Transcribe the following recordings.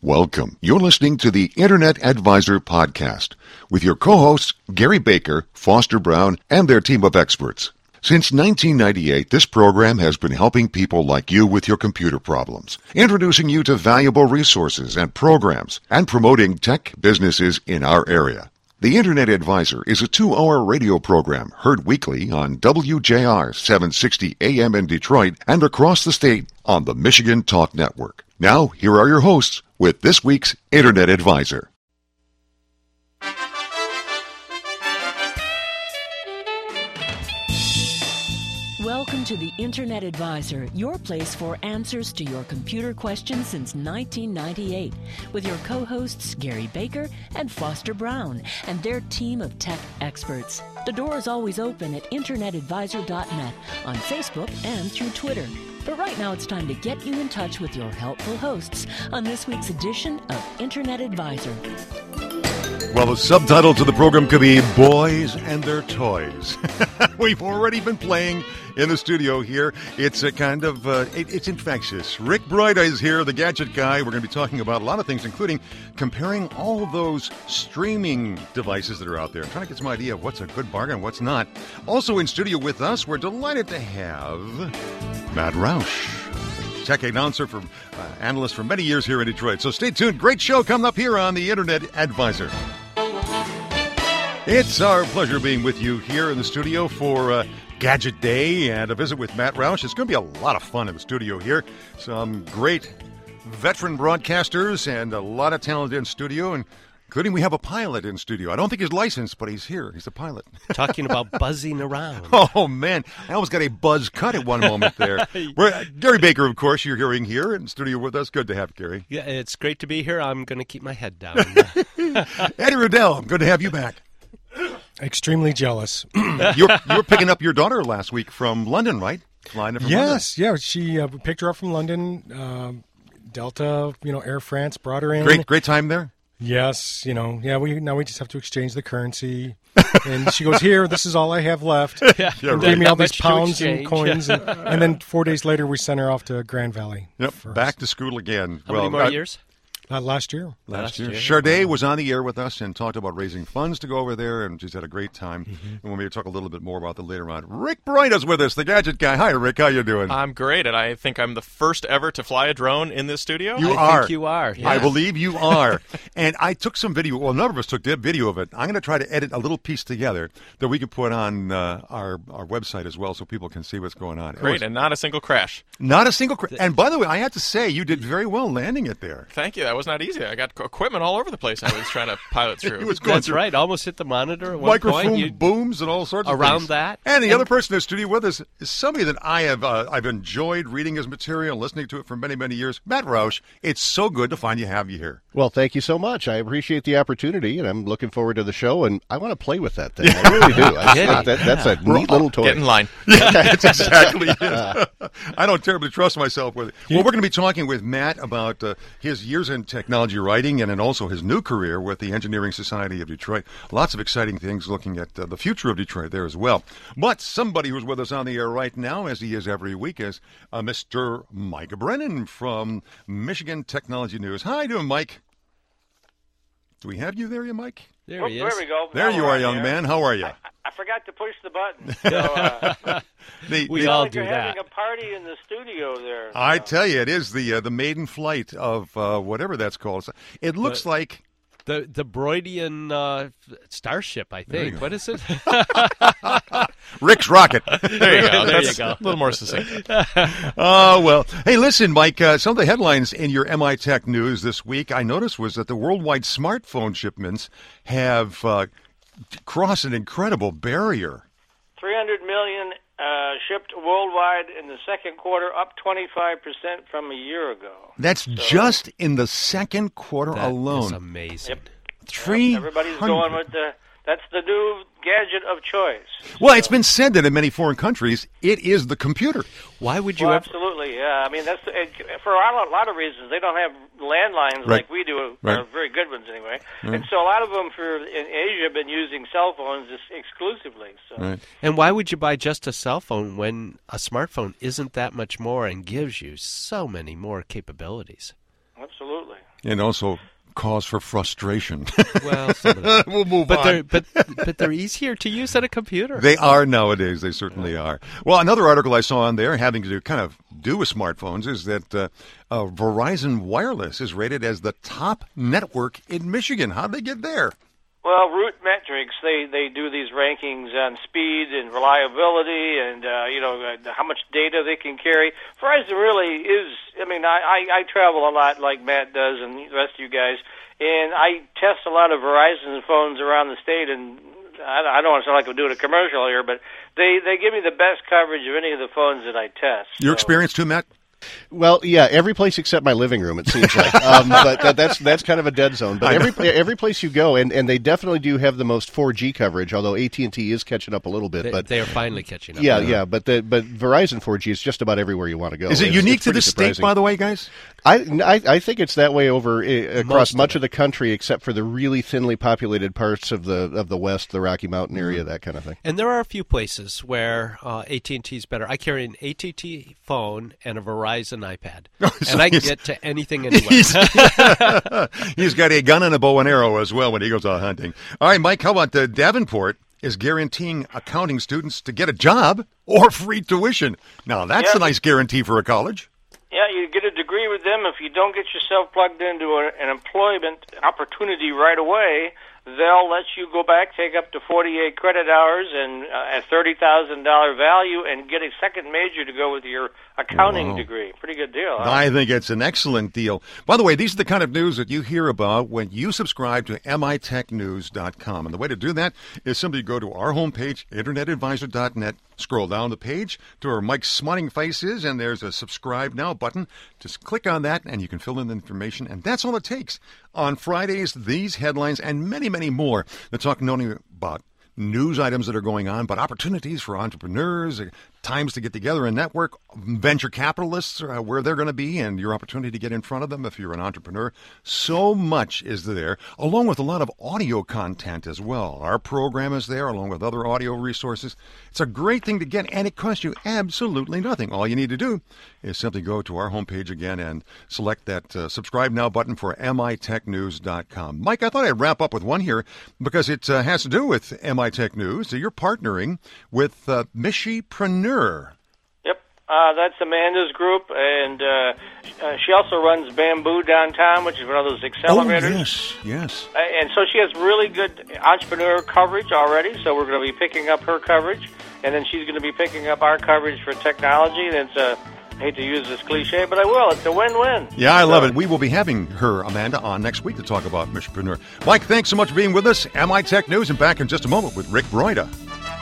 Welcome. You're listening to the Internet Advisor Podcast with your co-hosts Gary Baker, Foster Brown, and their team of experts. Since 1998, this program has been helping people like you with your computer problems, introducing you to valuable resources and programs, and promoting tech businesses in our area. The Internet Advisor is a 2-hour radio program heard weekly on WJR 760 AM in Detroit and across the state on the Michigan Talk Network. Now, here are your hosts with this week's Internet Advisor. Welcome to the Internet Advisor, your place for answers to your computer questions since 1998, with your co-hosts Gary Baker and Foster Brown and their team of tech experts. The door is always open at internetadvisor.net, on Facebook and through Twitter. But right now it's time to get you in touch with your helpful hosts on this week's edition of Internet Advisor. Well, the subtitle to the program could be Boys and Their Toys. We've already been playing in the studio here. It's a kind of, it's infectious. Rick Bright is here, the gadget guy. We're going to be talking about a lot of things, including comparing all of those streaming devices that are out there. I'm trying to get some idea of what's a good bargain and what's not. Also in studio with us, we're delighted to have Matt Roush, tech announcer for analyst for many years here in Detroit. So stay tuned. Great show coming up here on the Internet Advisor. It's our pleasure being with you here in the studio for Gadget Day and a visit with Matt Roush. It's going to be a lot of fun in the studio here. Some great veteran broadcasters and a lot of talent in studio, and including we have a pilot in studio. I don't think he's licensed, but he's here. He's a pilot. Talking about buzzing around. Oh, man. I almost got a buzz cut at one moment there. Gary Baker, of course, you're hearing here in studio with us. Good to have you, Gary. Yeah, it's great to be here. I'm going to keep my head down. Eddie Riddell, good to have you back. Extremely jealous. You were picking up your daughter last week from London, right? Flying from yes, London. Yeah. She we picked her up from London. Delta, Air France brought her in. Great time there. Yes, we just have to exchange the currency. And she goes, here, this is all I have left. Gave me all these pounds and coins. And then 4 days later, we sent her off to Grand Valley. Yep, back to school again. How many more years? Last year. Last year. Sade was on the air with us and talked about raising funds to go over there, and she's had a great time. Mm-hmm. And we'll maybe talk a little bit more about that later on. Rick Bright is with us, the gadget guy. Hi, Rick. How you doing? I'm great, and I think I'm the first ever to fly a drone in this studio. I think you are. Yeah. I believe you are. And I took some video. Well, a number of us took video of it. I'm going to try to edit a little piece together that we can put on our website as well so people can see what's going on. Great, and not a single crash. Not a single crash. And by the way, I have to say, you did very well landing it there. Thank you. That was not easy. I got equipment all over the place I was trying to pilot through. That's right. Almost hit the monitor at one microphone point. Booms and all sorts of around things. That. And the other person in the studio with us is somebody that I've enjoyed reading his material, listening to it for many, many years. Matt Roush, it's so good to have you here. Well, thank you so much. I appreciate the opportunity, and I'm looking forward to the show, and I want to play with that thing. I really do. That's a neat little toy. Get in line. Yeah, that's exactly it. I don't terribly trust myself with it. Well, we're going to be talking with Matt about his years in technology writing and then also his new career with the Engineering Society of Detroit. Lots of exciting things looking at the future of Detroit there as well. But somebody who's with us on the air right now, as he is every week, is Mr. Mike Brennan from Michigan Technology News. How are you doing, Mike? Do we have you there, Mike? There he is. There we go. There you are, young man. How are you? I forgot to push the button. So, we all do you're that. having a party in the studio there. I tell you, it is the maiden flight of whatever that's called. It looks like the Broidian starship, I think. What is it? Rick's rocket. There you go. There you go. A little more succinct. Oh, well. Hey, listen, Mike, some of the headlines in your MI Tech news this week, I noticed, was that the worldwide smartphone shipments have crossed an incredible barrier. 300 million shipped worldwide in the second quarter, up 25% from a year ago. That's just in the second quarter alone. That's amazing. Yep. 300. Everybody's going with that's the new gadget of choice. Well, it's been said that in many foreign countries, it is the computer. Why would you Well, ever... absolutely, yeah. I mean, that's for a lot of reasons. They don't have landlines like we do, Right. very good ones anyway. And so a lot of them in Asia have been using cell phones exclusively. So. Right. And why would you buy just a cell phone when a smartphone isn't that much more and gives you so many more capabilities? Absolutely. And also cause for frustration. Well, we'll move on. But they're easier to use than a computer. They are nowadays. They certainly are. Well, another article I saw on there having to kind of do with smartphones is that Verizon Wireless is rated as the top network in Michigan. How'd they get there? Well, Root Metrics, they do these rankings on speed and reliability and, how much data they can carry. Verizon really is, I travel a lot like Matt does and the rest of you guys, and I test a lot of Verizon phones around the state, and I don't want to sound like I'm doing a commercial here, but they give me the best coverage of any of the phones that I test. Your experience too, Matt? Well, yeah, every place except my living room, it seems like. But that's kind of a dead zone. But every place you go, and they definitely do have the most 4G coverage, although AT&T is catching up a little bit. But they are finally catching up. Yeah, but Verizon 4G is just about everywhere you want to go. Is it unique to the state, by the way, guys? I think it's that way over across much of the country, except for the really thinly populated parts of the West, the Rocky Mountain area, that kind of thing. And there are a few places where AT&T is better. I carry an AT&T phone and a Verizon iPad, and I can get to anything anywhere. He's got a gun and a bow and arrow as well when he goes out hunting. All right, Mike, how about Davenport is guaranteeing accounting students to get a job or free tuition? Now, that's a nice guarantee for a college. Yeah, you get a degree with them. If you don't get yourself plugged into an employment opportunity right away, they'll let you go back, take up to 48 credit hours and a $30,000 value, and get a second major to go with your accounting degree. Pretty good deal. Huh? I think it's an excellent deal. By the way, these are the kind of news that you hear about when you subscribe to mitechnews.com. And the way to do that is simply go to our homepage, internetadvisor.net, scroll down the page to where Mike's smiling face is, and there's a subscribe now button. Just click on that, and you can fill in the information, and that's all it takes. On Fridays, these headlines and many, many more that talk not only about news items that are going on, but opportunities for entrepreneurs, times to get together and network, venture capitalists, where they're going to be, and your opportunity to get in front of them if you're an entrepreneur. So much is there, along with a lot of audio content as well. Our program is there, along with other audio resources. It's a great thing to get, and it costs you absolutely nothing. All you need to do is simply go to our homepage again and select that subscribe now button for mitechnews.com. Mike, I thought I'd wrap up with one here because it has to do with MITech News. So you're partnering with Mishipreneur. Yep, that's Amanda's group, and she also runs Bamboo downtown, which is one of those accelerators. Oh, yes. And so she has really good entrepreneur coverage already, so we're going to be picking up her coverage, and then she's going to be picking up our coverage for technology, and it's I hate to use this cliche, but I will. It's a win-win. Yeah, I love it. We will be having her, Amanda, on next week to talk about Mishipreneur. Mike, thanks so much for being with us. MITech News, and back in just a moment with Rick Broida.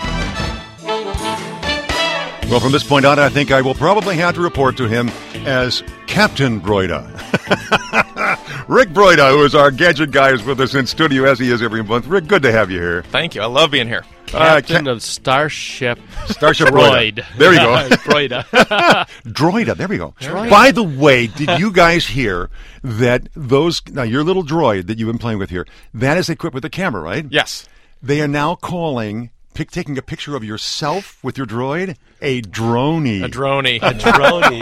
Well, from this point on, I think I will probably have to report to him as Captain Broida. Rick Broida, who is our gadget guy, is with us in studio as he is every month. Rick, good to have you here. Thank you. I love being here. Captain of Starship Droid. There you go. Droida. Droida. There we go. Droida. By the way, did you guys hear that your little droid that you've been playing with here, that is equipped with a camera, right? Yes. They are now calling taking a picture of yourself with your droid a droney. A droney. A droney.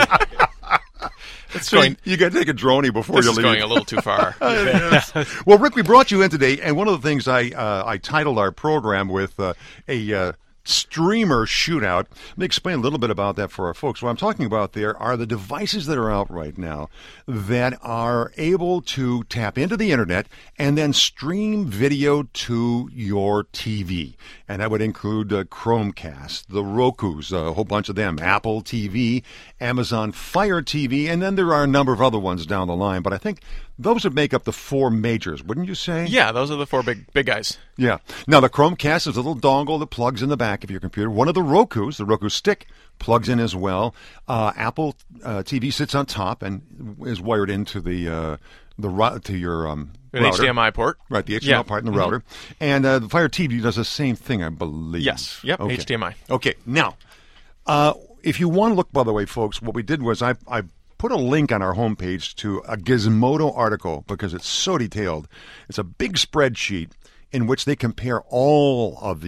You got to take a droney before you leave. This is going a little too far. Well, Rick, we brought you in today, and one of the things I titled our program with a streamer shootout. Let me explain a little bit about that for our folks. What I'm talking about there are the devices that are out right now that are able to tap into the internet and then stream video to your TV. And that would include Chromecast, the Rokus, a whole bunch of them, Apple TV, Amazon Fire TV, and then there are a number of other ones down the line. But I think those would make up the four majors, wouldn't you say? Yeah, those are the four big guys. Yeah. Now, the Chromecast is a little dongle that plugs in the back of your computer. One of the Rokus, the Roku Stick, plugs in as well. Apple TV sits on top and is wired into to your router. HDMI port. Right, the HDMI part in the router. And the Fire TV does the same thing, I believe. Yes. Yep. Okay. HDMI. Okay. Now, if you want to look, by the way, folks, what we did was I put a link on our homepage to a Gizmodo article because it's so detailed. It's a big spreadsheet in which they compare all of these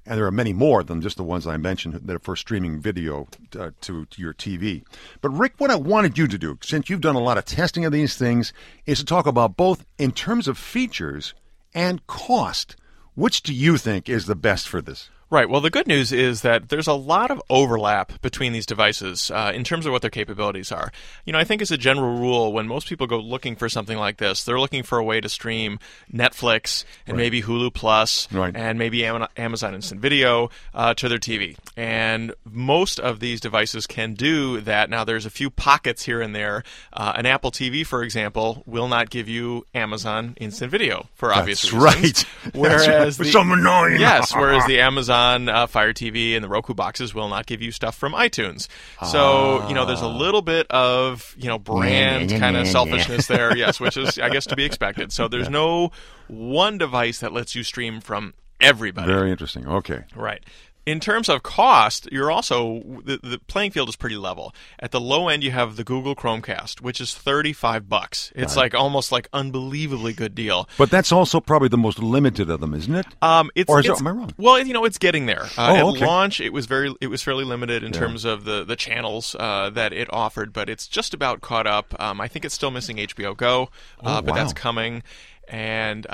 And there are many more than just the ones I mentioned that are for streaming video to your TV. But, Rick, what I wanted you to do, since you've done a lot of testing of these things, is to talk about both in terms of features and cost. Which do you think is the best for this? Right. Well, the good news is that there's a lot of overlap between these devices in terms of what their capabilities are. I think as a general rule, when most people go looking for something like this, they're looking for a way to stream Netflix and maybe Hulu Plus and maybe Amazon Instant Video to their TV. And most of these devices can do that. Now, there's a few pockets here and there. An Apple TV, for example, will not give you Amazon Instant Video for obvious reasons. Right. Whereas That's so annoying. Yes, whereas the Amazon Fire TV and the Roku boxes will not give you stuff from iTunes. So, there's a little bit of, brand kind of selfishness there, yes, which is, I guess, to be expected. So there's no one device that lets you stream from everybody. Very interesting. Okay. Right. In terms of cost, you're also the playing field is pretty level. At the low end, you have the Google Chromecast, which is $35. It's almost like unbelievably good deal. But that's also probably the most limited of them, isn't it? Am I wrong? Well, it's getting there. At okay. launch, it was fairly limited in terms of the channels that it offered, but it's just about caught up. I think it's still missing HBO Go, but that's coming. And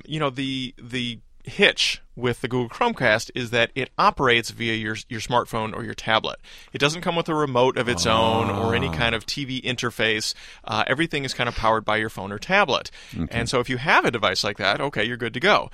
the hitch with the Google Chromecast is that it operates via your smartphone or your tablet. It doesn't come with a remote of its own or any kind of TV interface. Everything is kind of powered by your phone or tablet. Okay. And so if you have a device like that, okay, you're good to go.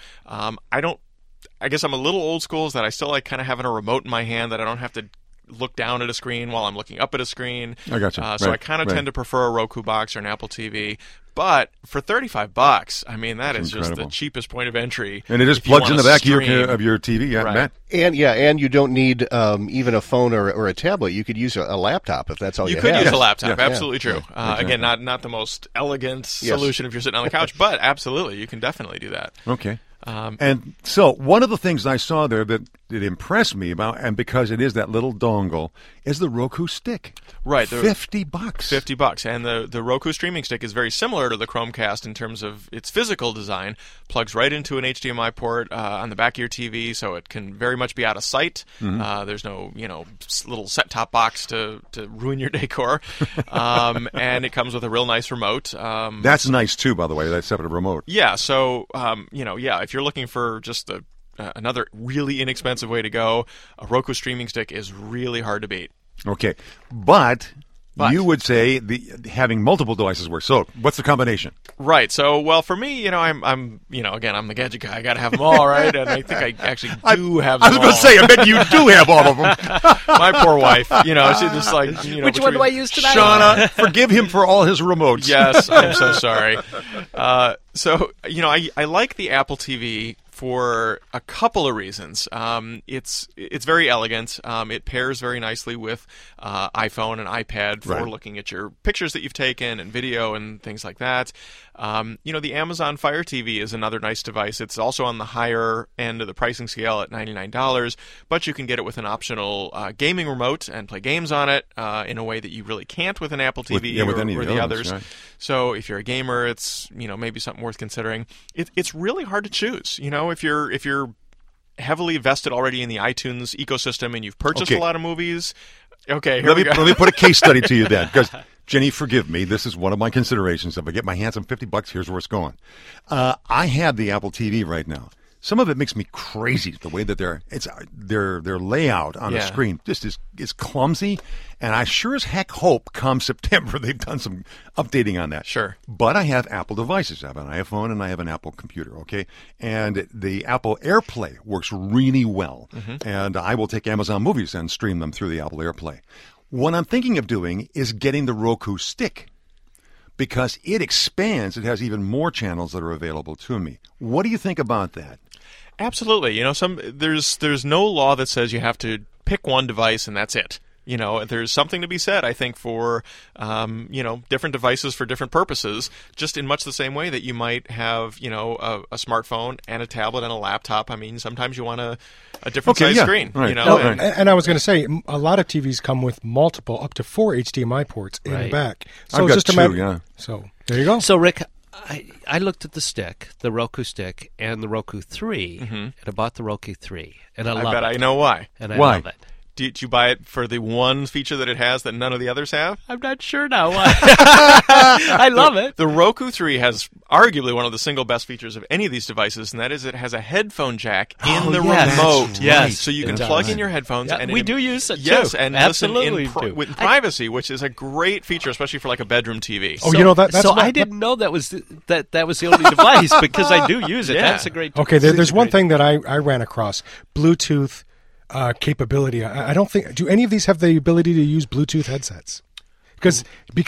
I guess I'm a little old school, is that I still like kind of having a remote in my hand that I don't have to look down at a screen while I'm looking up at a screen. I gotcha. So I kind of tend to prefer a Roku box or an Apple TV. But for $35, I mean, that is just the cheapest point of entry. And it just plugs in the back of your TV, Matt? And you don't need even a phone or a tablet. You could use a laptop if that's all you have. You could use a laptop, absolutely true. Exactly. Again, not the most elegant solution if you're sitting on the couch, but absolutely, you can definitely do that. Okay. And so one of the things I saw there that it impressed me about, and because it is that little dongle, is the Roku stick. Right. $50. $50. And the Roku streaming stick is very similar to the Chromecast in terms of its physical design. Plugs right into an HDMI port on the back of your TV, so it can very much be out of sight. Mm-hmm. There's no, little set-top box to ruin your decor. And it comes with a real nice remote. That's nice, too, by the way, that separate remote. Yeah, so, if you're looking for just another really inexpensive way to go, a Roku streaming stick is really hard to beat. Okay, but you would say having multiple devices works. So, what's the combination? Right. So, well, for me, I'm I'm the gadget guy. I got to have them all, right? And I think I actually do have them all. I was going to say, I bet you do have all of them. My poor wife, she just like, Which one do I use tonight? Shauna, forgive him for all his remotes. Yes, I'm so sorry. So, I like the Apple TV for a couple of reasons. It's very elegant. It pairs very nicely with iPhone and iPad for looking at your pictures that you've taken and video and things like that. The Amazon Fire TV is another nice device. It's also on the higher end of the pricing scale at $99, but you can get it with an optional gaming remote and play games on it in a way that you really can't with an Apple TV or the others. Right. So if you're a gamer, it's maybe something worth considering. It's really hard to choose. If you're heavily vested already in the iTunes ecosystem and you've purchased a lot of movies, okay, let me put a case study to you then, because Jenny, forgive me. This is one of my considerations. If I get my hands on $50, here's where it's going. I have the Apple TV right now. Some of it makes me crazy. The way that their layout on the screen just is clumsy, and I sure as heck hope come September they've done some updating on that. Sure. But I have Apple devices. I have an iPhone and I have an Apple computer. Okay, and the Apple AirPlay works really well, and I will take Amazon Movies and stream them through the Apple AirPlay. What I'm thinking of doing is getting the Roku stick, because it expands. It has even more channels that are available to me. What do you think about that? Absolutely. There's no law that says you have to pick one device and that's it. There's something to be said, I think, for, different devices for different purposes, just in much the same way that you might have, a smartphone and a tablet and a laptop. I mean, sometimes you want a different size screen, right. And I was going to say, a lot of TVs come with multiple, up to 4 HDMI ports in the back. So I've got just two, So there you go. So, Rick, I looked at the stick, the Roku stick, and the Roku 3, and I bought the Roku 3, and I love it. I bet I know why. And I love it. Did you buy it for the one feature that it has that none of the others have? I'm not sure now why. I love it. The Roku 3 has arguably one of the single best features of any of these devices, and that is it has a headphone jack in the remote. Yes. So you can plug in your headphones. Yeah, and we do use it, too. Yes, and absolutely listen with privacy, which is a great feature, especially for like a bedroom TV. Oh, you know, that's I didn't know that was the only device, because I do use it. Yeah. That's a great Okay, there's one thing that I ran across. Bluetooth capability. I don't think. Do any of these have the ability to use Bluetooth headsets? Because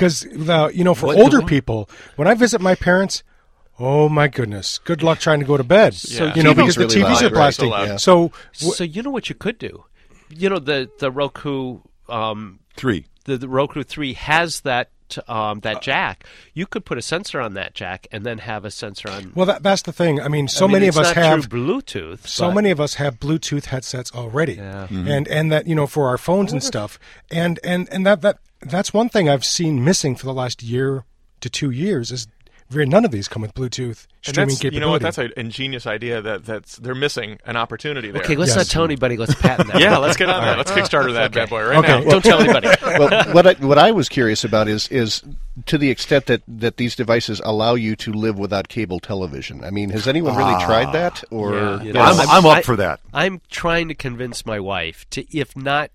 for older people, when I visit my parents, oh my goodness, good luck trying to go to bed. Yeah. Because the really TVs loud, are plastic. right? Yeah. So you know what you could do? You know the Roku 3. The Roku 3 has that jack. You could put a sensor on that jack and then have a sensor on. Well, that's the thing. I mean, many of us have Bluetooth. So many of us have Bluetooth headsets already, and that for our phones and stuff, and that's one thing I've seen missing for the last year to 2 years is none of these come with Bluetooth streaming capability. You know what? That's an ingenious idea that's they're missing an opportunity there. Okay, let's not tell anybody. Let's patent that. Yeah, let's get on that. Let's Kickstarter that bad boy right now. Don't tell anybody. Well, what I was curious about is to the extent that these devices allow you to live without cable television. I mean, has anyone really tried that? Or I'm up for that. I'm trying to convince my wife to, if not,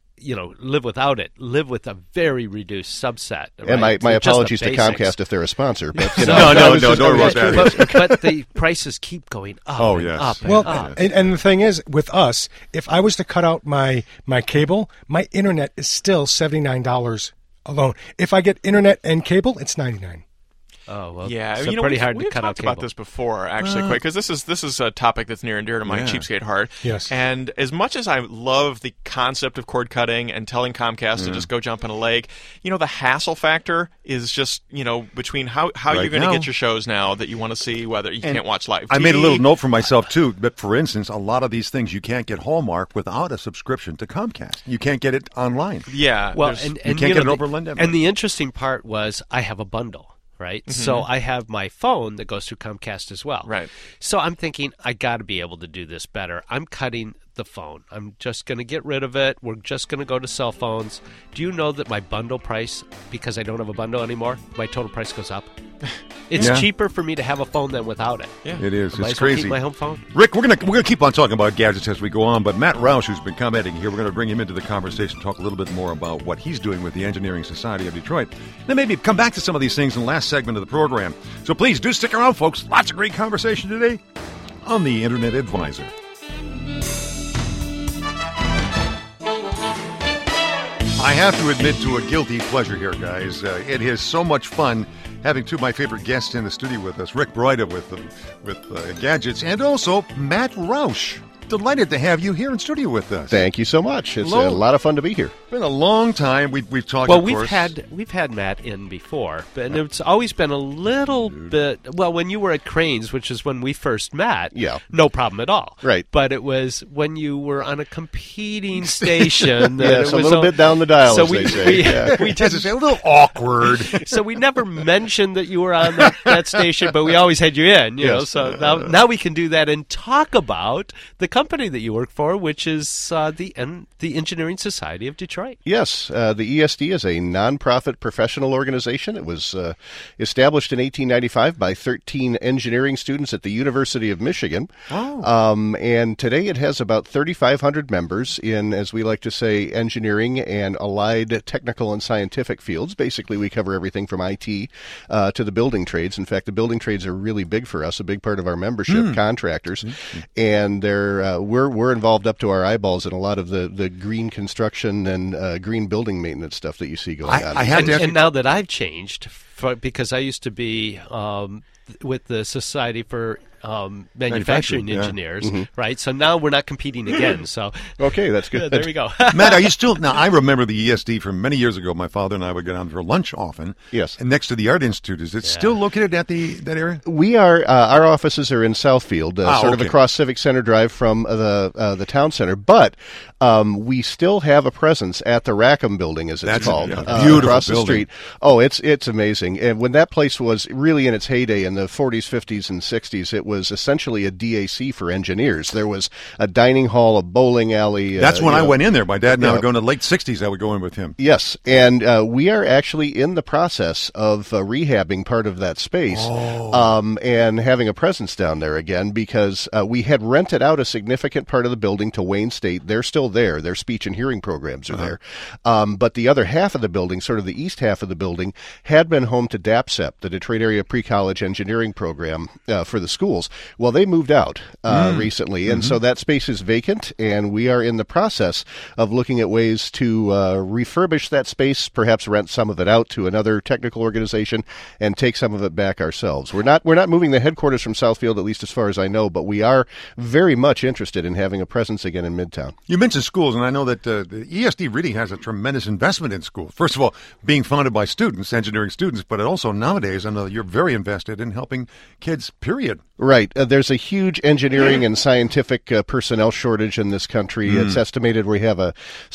live without it, live with a very reduced subset. Right? And my Just apologies the to basics. Comcast if they're a sponsor. But, No, don't worry about that. But the prices keep going up. Oh, and yes. up and Well, up. and the thing is, with us, if I was to cut out my cable, my internet is still $79 alone. If I get internet and cable, it's $99. Oh well, yeah, so pretty hard to we've cut out talked cable. about this before, actually, because this is a topic that's near and dear to my cheapskate heart. Yes. And as much as I love the concept of cord cutting and telling Comcast to just go jump in a lake, the hassle factor is just between how you're going to get your shows now that you want to see, whether you can't watch live TV. I made a little note for myself too. But for instance, a lot of these things you can't get Hallmark without a subscription to Comcast. You can't get it online. Yeah. Well, you can't get it over Lendem. And the interesting part was I have a bundle. Right, so I have my phone that goes through Comcast as well. Right, so I'm thinking I got to be able to do this better. I'm cutting the phone. I'm just going to get rid of it. We're just going to go to cell phones. Do you know that my bundle price, because I don't have a bundle anymore, my total price goes up? It's cheaper for me to have a phone than without it. Yeah, it is. It's crazy. Keep my home phone. Rick, we're gonna keep on talking about gadgets as we go on, but Matt Roush, who's been commenting here, we're going to bring him into the conversation, talk a little bit more about what he's doing with the Engineering Society of Detroit. Then maybe come back to some of these things in the last segment of the program. So please do stick around, folks. Lots of great conversation today on the Internet Advisor. I have to admit to a guilty pleasure here, guys. It is so much fun having two of my favorite guests in the studio with us, Rick Broida with Gadgets, and also Matt Roush. Delighted to have you here in studio with us. Thank you so much. It's a lot of fun to be here. It's been a long time. We've talked. Well, of course. we've had Matt in before, but it's always been a little bit. Well, when you were at Cranes, which is when we first met, no problem at all. Right. But it was when you were on a competing station. Yes, a little bit down the dial, so as they say. We tend to say a little awkward. So we never mentioned that you were on that station, but we always had you in. You know, so now we can do that and talk about the company that you work for, which is the Engineering Society of Detroit. Yes, the ESD is a nonprofit professional organization. It was established in 1895 by 13 engineering students at the University of Michigan. And today it has about 3,500 members in, as we like to say, engineering and allied technical and scientific fields. Basically, we cover everything from IT to the building trades. In fact, the building trades are really big for us, a big part of our membership, contractors. And we're involved up to our eyeballs in a lot of the green construction and green building maintenance stuff that you see going on. And now that I've changed, because I used to be with the Society for manufacturing yeah. engineers, right? So now we're not competing again. So Okay, that's good. there we go. Matt, are you still now? I remember the ESD from many years ago. My father and I would go down for lunch often. Yes. And next to the Art Institute, is it still located at that area? We are. Our offices are in Southfield, sort of okay. across Civic Center Drive from the town center. But we still have a presence at the Rackham Building, as it's That's called, a beautiful across the building. street. Oh, it's amazing. And when that place was really in its heyday in the 40s, 50s, and 60s, it was essentially a DAC for engineers. There was a dining hall, a bowling alley. That's when I went in there. My dad and I yeah. would go in the late 60s. I would go in with him. Yes, and we are actually in the process of rehabbing part of that space and having a presence down there again because we had rented out a significant part of the building to Wayne State. They're still there. Their speech and hearing programs are there. But the other half of the building, sort of the east half of the building, had been home to DAPCEP, the Detroit Area Pre-College Engineering Program for the schools. Well, they moved out recently, and so that space is vacant, and we are in the process of looking at ways to refurbish that space, perhaps rent some of it out to another technical organization, and take some of it back ourselves. We're not moving the headquarters from Southfield, at least as far as I know, but we are very much interested in having a presence again in Midtown. You mentioned schools, and I know that the ESD really has a tremendous investment in schools. First of all, being funded by students, engineering students, but also nowadays, I know you're very invested in helping kids, period. Right. There's a huge engineering and scientific personnel shortage in this country. It's estimated we have a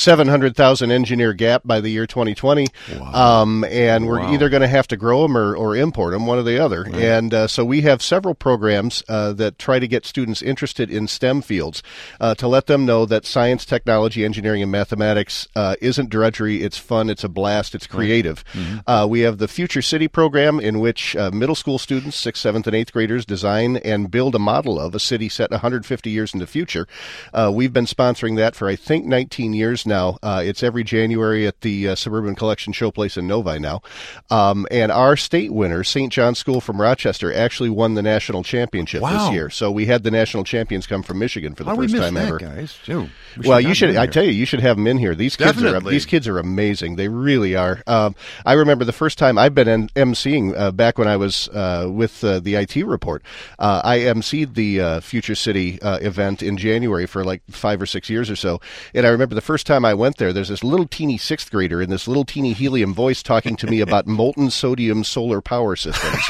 700,000 engineer gap by the year 2020. Wow. And we're either going to have to grow them or import them, one or the other. Right. And so we have several programs that try to get students interested in STEM fields to let them know that science, technology, engineering, and mathematics isn't drudgery. It's fun. It's a blast. It's creative. We have the Future City program in which middle school students, 6th, 7th, and 8th graders design and build a model of a city set 150 years in the future. We've been sponsoring that for, I think, 19 years now. It's every January at the Suburban Collection Showplace in Novi now. And our state winner, St. John's School from Rochester, actually won the national championship this year. So we had the national champions come from Michigan for the first time ever. Guys? Ew, well, you should. I tell you should have them in here. These kids are amazing. They really are. I remember the first time I've been emceeing back when I was with the IT Report. I emceed the Future City event in January for like 5 or 6 years or so. And I remember the first time I went there, there's this little teeny 6th grader in this little teeny helium voice talking to me about molten sodium solar power systems.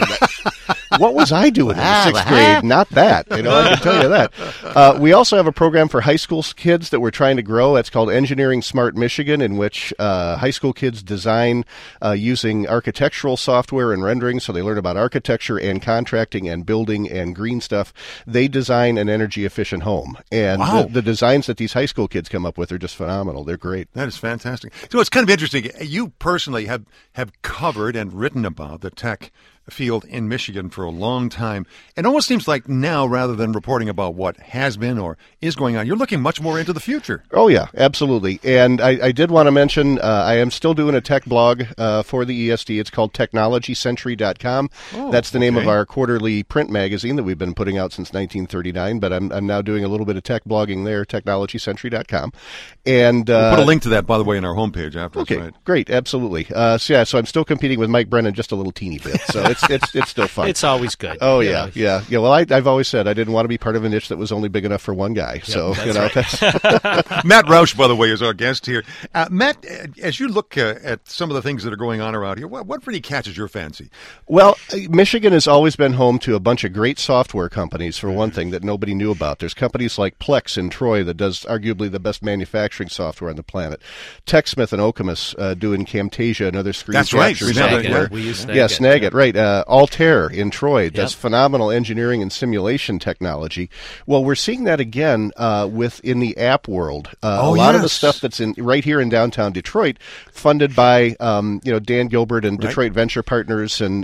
What was I doing in the 6th grade? Not that. I can tell you that. We also have a program for high school kids that we're trying to grow. It's called Engineering Smart Michigan, in which high school kids design using architectural software and rendering, so they learn about architecture and contracting and building and green stuff. They design an energy-efficient home. And the designs that these high school kids come up with are just phenomenal. They're great. That is fantastic. So it's kind of interesting. You personally have covered and written about the tech field in Michigan for a long time. It almost seems like now, rather than reporting about what has been or is going on, you're looking much more into the future. Oh, yeah, absolutely. And I did want to mention I am still doing a tech blog for the ESD. It's called technologycentury.com. That's the name of our quarterly print magazine that we've been putting out since 1939, but I'm now doing a little bit of tech blogging there, technologycentury.com. And we'll put a link to that, by the way, in our homepage after. Okay, right? Great, absolutely. So I'm still competing with Mike Brennan just a little teeny bit, so it's still fun. It's always good. Oh, yeah. Well, I've always said I didn't want to be part of a niche that was only big enough for one guy. So, that's Matt Roush, by the way, is our guest here. Matt, as you look at some of the things that are going on around here, what really catches your fancy? Well, Michigan has always been home to a bunch of great software companies, for one thing, that nobody knew about. There's companies like Plex in Troy that does arguably the best manufacturing software on the planet. TechSmith and Okemos doing Camtasia and other screen capture software. We use Snagit. Yeah, Snagit, right. Altair in Troy does phenomenal engineering and simulation technology. Well, we're seeing that again within the app world. A lot of the stuff that's right here in downtown Detroit, funded by Dan Gilbert and Detroit Venture Partners, and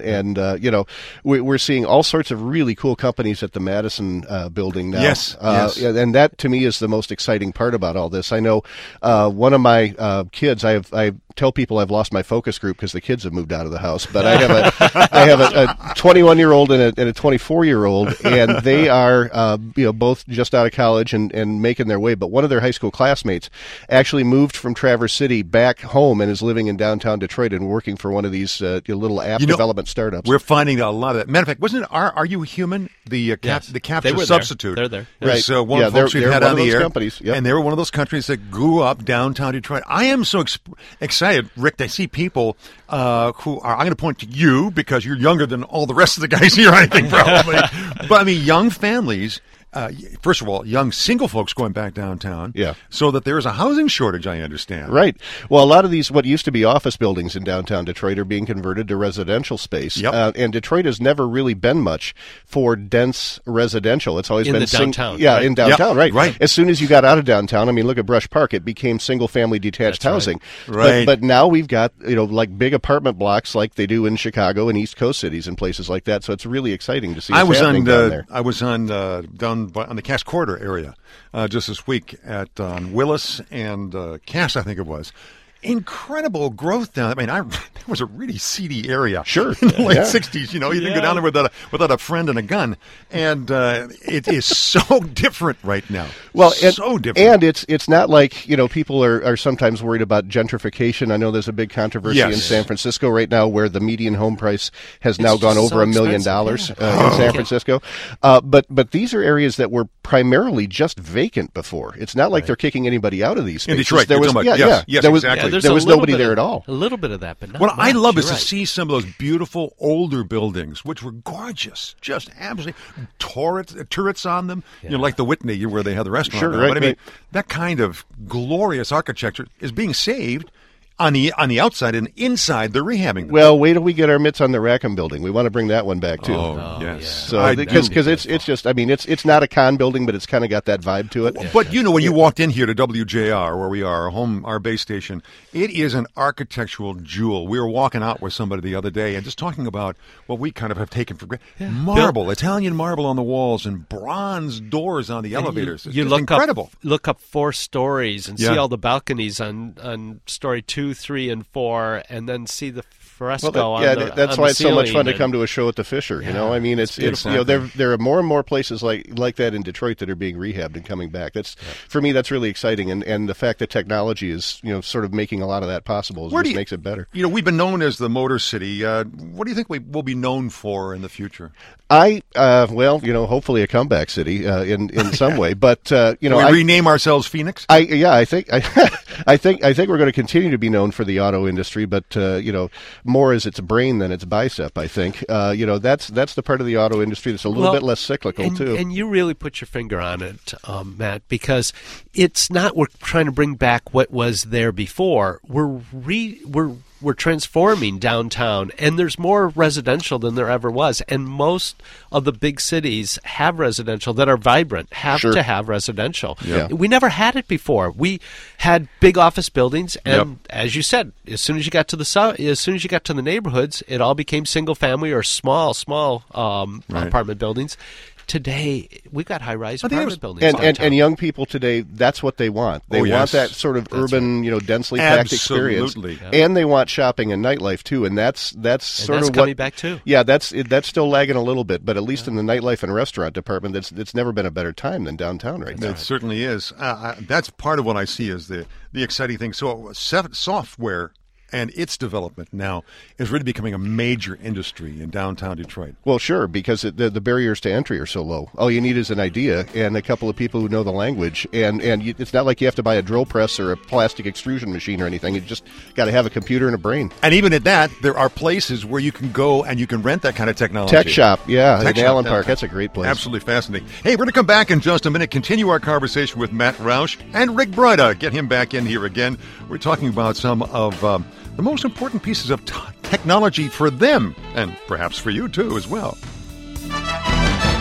we're seeing all sorts of really cool companies at the Madison building now. Yes. And that to me is the most exciting part about all this. I know one of my kids, I have tell people I've lost my focus group because the kids have moved out of the house. But I have a 21-year-old and a 24-year-old, and they are both just out of college and making their way. But one of their high school classmates actually moved from Traverse City back home and is living in downtown Detroit and working for one of these little app development startups. We're finding a lot of that. Matter of fact, wasn't it Are You Human? The capture substitute. They're there. Right. So one of the folks we've had on the air. Companies. Yep. And they were one of those countries that grew up downtown Detroit. I am so excited, Rick, to see people who are, I'm going to point to you because you're younger than all the rest of the guys here, I think, probably. But I mean, young families. First of all, young single folks going back downtown. Yeah. So that there is a housing shortage, I understand. Right. Well, a lot of these, what used to be office buildings in downtown Detroit, are being converted to residential space. Yep. And Detroit has never really been much for dense residential. It's always in been the downtown. Yeah, in downtown, Yep. right. As soon as you got out of downtown, I mean, look at Brush Park. It became single-family detached housing. Right. But now we've got, like big apartment blocks like they do in Chicago and East Coast cities and places like that. So it's really exciting to see what's happening down there. I was on down on the Cass Corridor area just this week at Willis and Cass, I think it was. Incredible growth down. I mean, that was a really seedy area. Sure, in the late '60s. You didn't go down there without a friend and a gun, and it is so different right now. Well, so different, and it's not like people are sometimes worried about gentrification. I know there's a big controversy in San Francisco right now where the median home price has now gone over $1 million in San Francisco. But these are areas that were primarily just vacant before. It's not like they're kicking anybody out of these spaces. In Detroit, there was exactly. There was nobody there at all. A little bit of that, but not what much. I love is You're to see some of those beautiful older buildings, which were gorgeous, just absolutely turrets on them. Like the Whitney, where they have the restaurant. Sure, now. right, But I mean, that kind of glorious architecture is being saved on the outside, and inside they're rehabbing them. Well, wait till we get our mitts on the Rackham building. We want to bring that one back too. Oh, yes. So because it's just, I mean, it's not a con building, but it's kind of got that vibe to it. But when you walked in here to WJR, where we are, our base station, it is an architectural jewel. We were walking out with somebody the other day and just talking about what we kind of have taken for granted. Yeah. Marble, Italian marble on the walls and bronze doors on the elevators. It's just incredible. Look up 4 stories and see all the balconies on story 2, 3, and 4, and then see the fresco that's on why the it's so much fun to ceiling come to a show at the Fisher. I mean, it's exactly. there are more and more places like that in Detroit that are being rehabbed and coming back. For me, that's really exciting, and the fact that technology is sort of making a lot of that possible makes it better. We've been known as the Motor City. What do you think we will be known for in the future? Hopefully a comeback city in some way. But we rename ourselves Phoenix. I think we're going to continue to be known for the auto industry, but more as its brain than its bicep. I think that's the part of the auto industry that's a little bit less cyclical too. And you really put your finger on it, Matt, because it's not we're trying to bring back what was there before. We're transforming downtown, and there's more residential than there ever was. And most of the big cities have residential that are vibrant, to have residential. Yeah. We never had it before. We had big office buildings, and as you said, as soon as you got to the neighborhoods, it all became single family or small apartment buildings. Today, we've got high-rise apartment buildings. And young people today, that's what they want. They want that sort of urban, densely packed experience. Yeah. And they want shopping and nightlife, too. And that's coming back, too. Yeah, that's still lagging a little bit. But at least in the nightlife and restaurant department, it's never been a better time than downtown right now. It certainly is. That's part of what I see as the exciting thing. So software and its development now is really becoming a major industry in downtown Detroit. Well, sure, because the barriers to entry are so low. All you need is an idea and a couple of people who know the language. And it's not like you have to buy a drill press or a plastic extrusion machine or anything. You just got to have a computer and a brain. And even at that, there are places where you can go and you can rent that kind of technology. Tech Shop, in Allen Park. That's a great place. Absolutely fascinating. Hey, we're going to come back in just a minute, continue our conversation with Matt Roush and Rick Broida. Get him back in here again. We're talking about some of the most important pieces of technology for them, and perhaps for you too as well.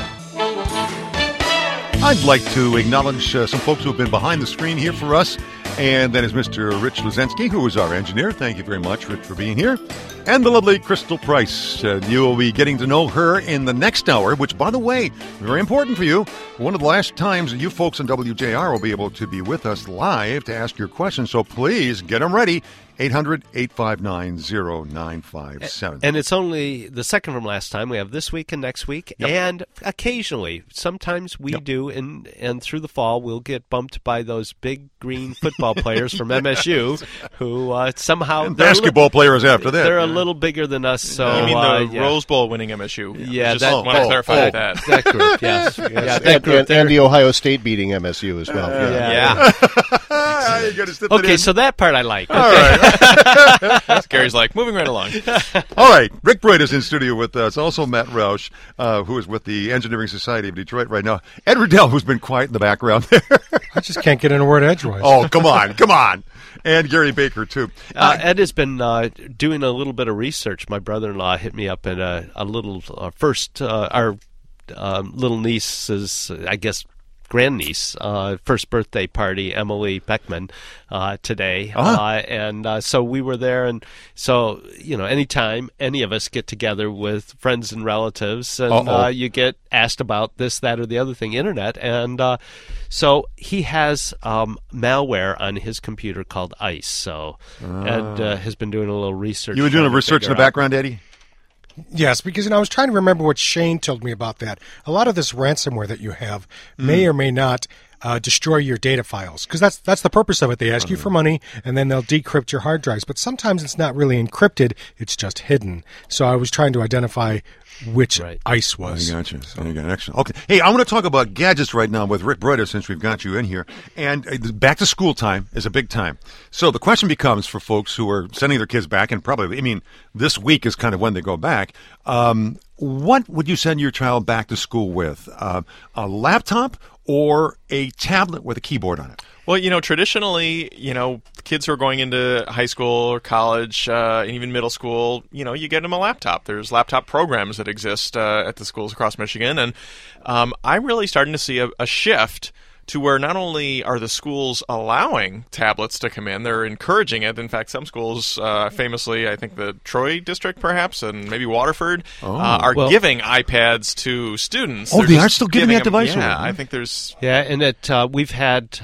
I'd like to acknowledge some folks who have been behind the screen here for us And then is Mr. Rich Luzensky, who is our engineer. Thank you very much, Rich, for being here. And the lovely Crystal Price. You will be getting to know her in the next hour, which, by the way, very important for you. One of the last times that you folks on WJR will be able to be with us live to ask your questions. So please get them ready. 800-859-0957. And it's only the second from last time. We have this week and next week, and occasionally, sometimes we do, and through the fall, we'll get bumped by those big green football players from MSU who somehow... And basketball players after that. They're a little bigger than us. So, you mean the Rose Bowl winning MSU? Yeah, just want to clarify that. That group, yes. Yeah, that group and the Ohio State beating MSU as well. Yeah. Okay, so that part I like. All right. Gary's like, moving right along. All right. Rick Bright is in studio with us. Also Matt Roush, who is with the Engineering Society of Detroit right now. Ed Riddell, who's been quiet in the background there. I just can't get in a word edgewise. Oh, come on. And Gary Baker, too. Ed has been doing a little bit of research. My brother-in-law hit me up at a little our little niece's, I guess, grandniece, first birthday party, Emily Beckman, today. And so we were there. And so, anytime any of us get together with friends and relatives, and you get asked about this, that, or the other thing, internet. And so he has malware on his computer called ICE. So Ed has been doing a little research. You were doing a research in the background, Eddie? Yes, because I was trying to remember what Shane told me about that. A lot of this ransomware that you have may or may not destroy your data files, because that's the purpose of it. They ask you for money, and then they'll decrypt your hard drives. But sometimes it's not really encrypted; it's just hidden. So I was trying to identify which ICE was. I got you. Excellent. Okay. Hey, I want to talk about gadgets right now with Rick Bright, since we've got you in here. And back to school time is a big time. So the question becomes for folks who are sending their kids back, and probably, this week is kind of when they go back. What would you send your child back to school with? A laptop or a tablet with a keyboard on it? Well, traditionally, kids who are going into high school or college, and even middle school, you get them a laptop. There's laptop programs that exist at the schools across Michigan. And I'm really starting to see a shift to where not only are the schools allowing tablets to come in, they're encouraging it. In fact, some schools, famously, I think the Troy district perhaps, and maybe Waterford, are giving iPads to students. Oh, they are still giving that device? Yeah, I think there's... Yeah, and we've had...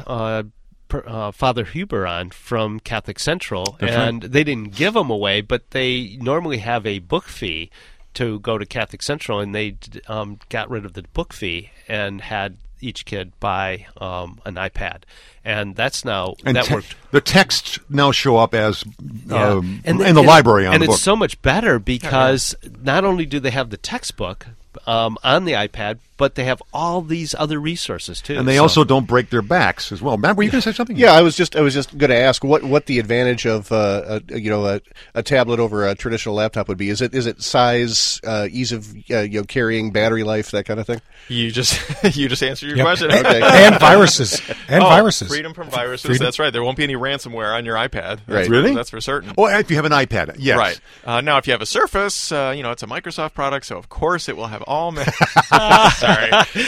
Father Huber on from Catholic Central, and they didn't give them away, but they normally have a book fee to go to Catholic Central, and they got rid of the book fee and had each kid buy an iPad, and that's now that worked. The texts now show up as in the library on the book. And it's so much better because not only do they have the textbook on the iPad, but they have all these other resources too. And they also don't break their backs as well. Matt, were you going to say something? Yeah, I was just going to ask what the advantage of a tablet over a traditional laptop would be. Is it size, ease of carrying, battery life, that kind of thing? You just answered your question. Okay. And viruses. Freedom from viruses. That's right. There won't be any ransomware on your iPad. Right. Really? That's for certain. Oh, if you have an iPad, yes. Right. Now, if you have a Surface, it's a Microsoft product, so of course it will have all... Sorry.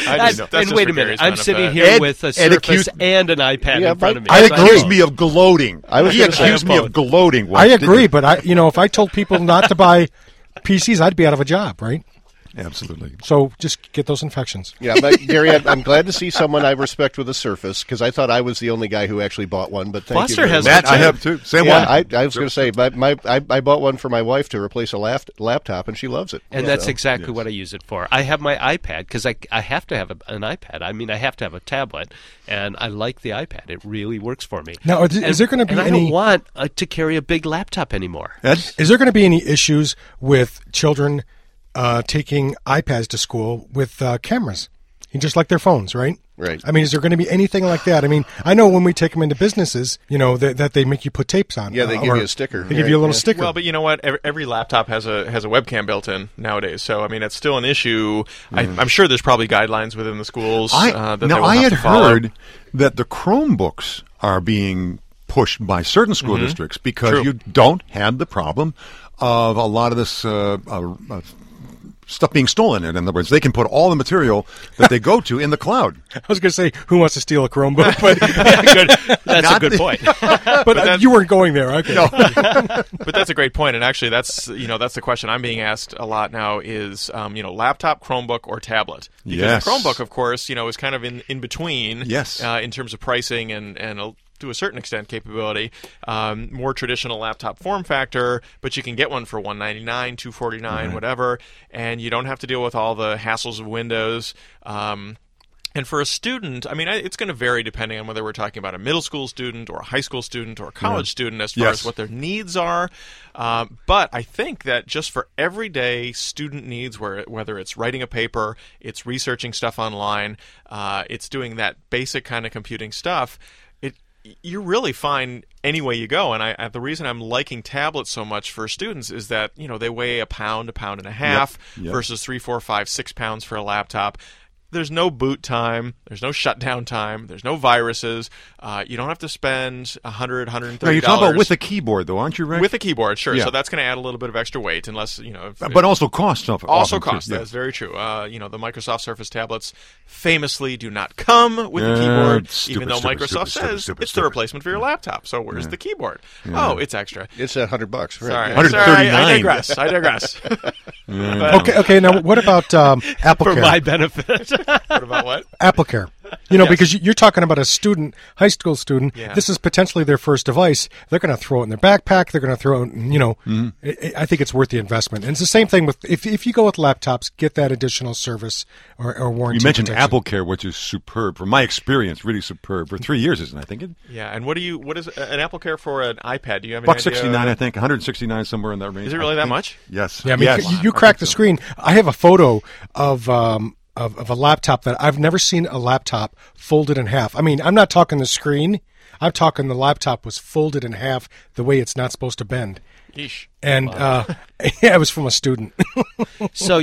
And wait a minute. I'm sitting here with a Surface and an iPad in front of me. Ed accused me of gloating. He accused me of gloating once. I agree, but if I told people not to buy PCs, I'd be out of a job, right? Absolutely. So just get those infections. Yeah, but Gary, I'm glad to see someone I respect with a Surface, because I thought I was the only guy who actually bought one. But thank Foster you. has Matt, I have too. Same one. I was going to say, I bought one for my wife to replace a laptop, and she loves it. And that's exactly what I use it for. I have my iPad because I have to have an iPad. I mean, I have to have a tablet, and I like the iPad. It really works for me. Now, is there going to be I don't want to carry a big laptop anymore. Ed? Is there going to be any issues with children taking iPads to school with cameras, just like their phones, right? Right. I mean, is there going to be anything like that? I mean, I know when we take them into businesses, that they make you put tapes on. Yeah, they give you a sticker. They give you a little sticker. Well, but you know what? Every laptop has a webcam built in nowadays. So I mean, it's still an issue. I'm sure there's probably guidelines within the schools that they will have to follow. heard that the Chromebooks are being pushed by certain school districts because you don't have the problem of a lot of this stuff being stolen. In other words, they can put all the material that they go to in the cloud. I was going to say, who wants to steal a Chromebook? But That's a good point. but you weren't going there. Okay. No. But that's a great point, and actually, that's the question I'm being asked a lot now is laptop, Chromebook, or tablet. Because Yes. the Chromebook, of course, is kind of in between. Yes. In terms of pricing and to a certain extent capability, more traditional laptop form factor, but you can get one for $199, $249, whatever, and you don't have to deal with all the hassles of Windows. And for a student, I mean, it's going to vary depending on whether we're talking about a middle school student or a high school student or a college student as far as what their needs are. But I think that just for everyday student needs, whether it's writing a paper, it's researching stuff online, it's doing that basic kind of computing stuff, you're really fine any way you go. And the reason I'm liking tablets so much for students is that, they weigh a pound and a half versus 3, 4, 5, 6 pounds for a laptop. There's no boot time. There's no shutdown time. There's no viruses. You don't have to spend $100, $130. No, you're talking about with a keyboard, though, aren't you, Rick? With a keyboard, sure. Yeah. So that's going to add a little bit of extra weight, unless But also cost. Also cost. That's very true. The Microsoft Surface tablets famously do not come with a keyboard, even though Microsoft says it's the replacement for your laptop. So where's the keyboard? Yeah. Oh, it's extra. It's at $100. Right? Sorry, $139. I digress. Okay. Now, what about AppleCare? For my benefit. What about what? AppleCare. Because you're talking about a student, high school student. Yeah. This is potentially their first device. They're going to throw it in their backpack. They're going to throw it, I think it's worth the investment. And it's the same thing with, if you go with laptops, get that additional service or warranty. You mentioned protection. AppleCare, which is superb. From my experience, really superb. For 3 years, isn't it? I think it. Yeah, and what is an AppleCare for an iPad? Do you have any idea? $169, I think. $169, somewhere in that range. Is it really that much? Yes. Yeah, I mean, yes. you crack the screen. I have a photo of a laptop that I've never seen a laptop folded in half. I mean, I'm not talking the screen. I'm talking the laptop was folded in half the way it's not supposed to bend. Yeesh. And it was from a student. So,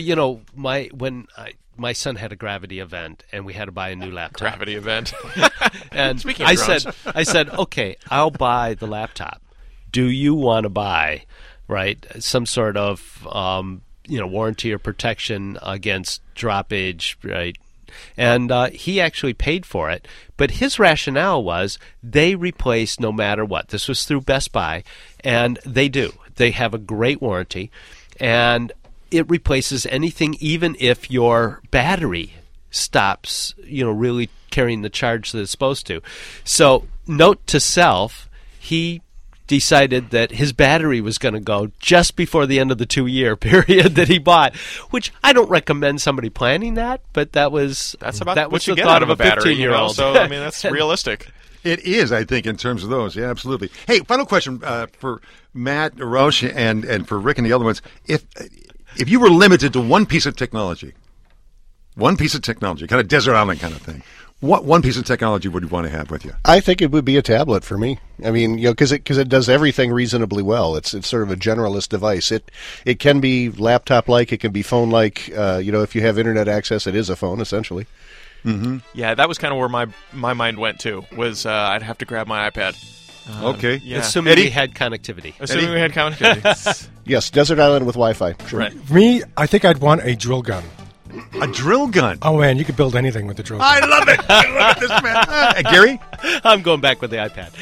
my son had a Gravity event, and we had to buy a new laptop. Gravity event. And Speaking of drones. I said, okay, I'll buy the laptop. Do you want to buy, some sort of warranty or protection against droppage, right? And he actually paid for it. But his rationale was they replace no matter what. This was through Best Buy, and they do. They have a great warranty, and it replaces anything, even if your battery stops, really carrying the charge that it's supposed to. So, note to self, he decided that his battery was going to go just before the end of the 2-year period that he bought, which I don't recommend somebody planning that, but that's about what you the get thought out of of a battery, 15-year-old. So I mean, that's realistic. It is, I think, in terms of those. Yeah, absolutely. Hey, final question for Matt, Roche, and for Rick and the other ones. If you were limited to one piece of technology, kind of desert island kind of thing, what one piece of technology would you want to have with you? I think it would be a tablet for me. I mean, because it does everything reasonably well. It's sort of a generalist device. It can be laptop-like. It can be phone-like. If you have internet access, it is a phone essentially. Mm-hmm. Yeah, that was kind of where my mind went to. Was I'd have to grab my iPad. Okay. Yeah. Assuming we had connectivity. Assuming we had connectivity. Yes, desert island with Wi-Fi. Sure. Right. For me, I think I'd want a drill gun. A drill gun. Oh, man, you could build anything with a drill gun. I love it. This man. Gary? I'm going back with the iPad.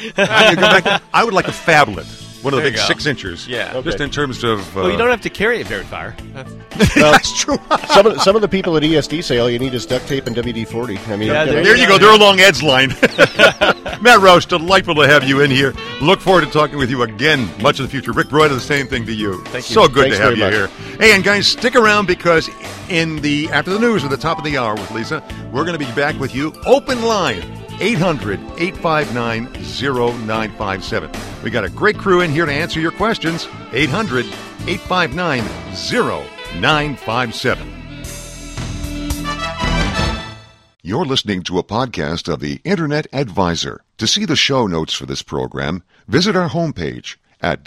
I would like a phablet. One of the There big you go. 6 inches. Yeah. Just in terms of... Well, you don't have to carry it very far. That's true. Some of the people at ESD say all you need is duct tape and WD-40. I mean, Yeah, There you go. They're along Ed's line. Matt Roche, delightful to have you in here. Look forward to talking with you again much in the future. Rick Broida, the same thing to you. Thank you. So good Thanks to have very you much. here. Hey, and guys, stick around because after the news at the top of the hour with Lisa, we're going to be back with you. Open line, 800-859-0957. We got a great crew in here to answer your questions. 800-859-0957. You're listening to a podcast of the Internet Advisor. To see the show notes for this program, visit our homepage at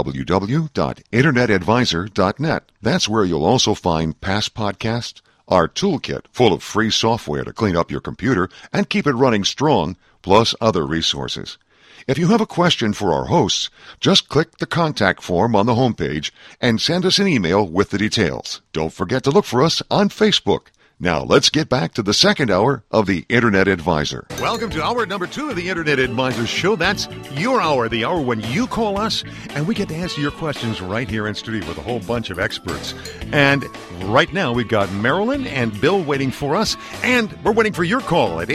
www.internetadvisor.net. That's where you'll also find past podcasts, our toolkit full of free software to clean up your computer and keep it running strong, plus other resources. If you have a question for our hosts, just click the contact form on the homepage and send us an email with the details. Don't forget to look for us on Facebook. Now, let's get back to the second hour of the Internet Advisor. Welcome to hour number 2 of the Internet Advisor Show. That's your hour, the hour when you call us, and we get to answer your questions right here in studio with a whole bunch of experts. And right now, we've got Marilyn and Bill waiting for us, and we're waiting for your call at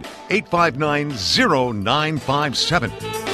800-859-0957.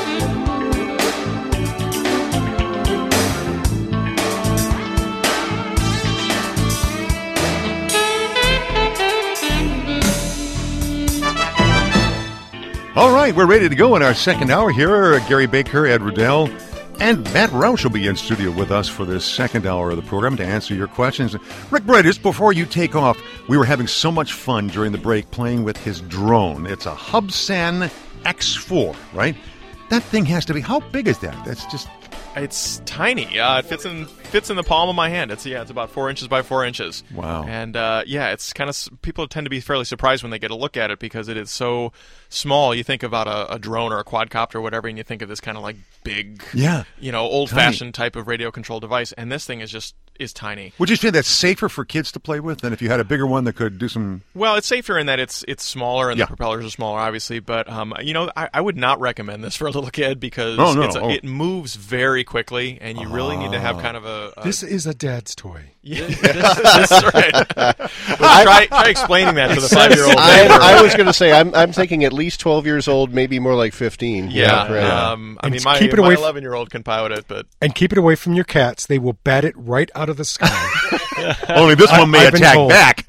All right, we're ready to go in our second hour here. Gary Baker, Ed Riddell, and Matt Roush will be in studio with us for this second hour of the program to answer your questions. Rick Bright, before you take off, we were having so much fun during the break playing with his drone. It's a Hubsan X4, right? That thing has to be, how big is that? That's just... It's tiny. It fits in the palm of my hand. It's about 4 inches by 4 inches. Wow. And it's kind of, people tend to be fairly surprised when they get a look at it because it is so small. You think about a drone or a quadcopter or whatever, and you think of this kind of like big, old-fashioned type of radio control device. And this thing is tiny. Would you say that's safer for kids to play with than if you had a bigger one that could do some... Well, it's safer in that it's smaller and the propellers are smaller, obviously. But, I would not recommend this for a little kid because it moves very quickly, and you really need to have kind of a... This is a dad's toy. Yeah, that's right. Try explaining that to the 5-year-old neighbor. I was going to say, I'm thinking at least 12 years old, maybe more like 15. Yeah. My 11-year-old can pilot it, but... And keep it away from your cats. They will bat it right out of the sky. Only this one may attack back.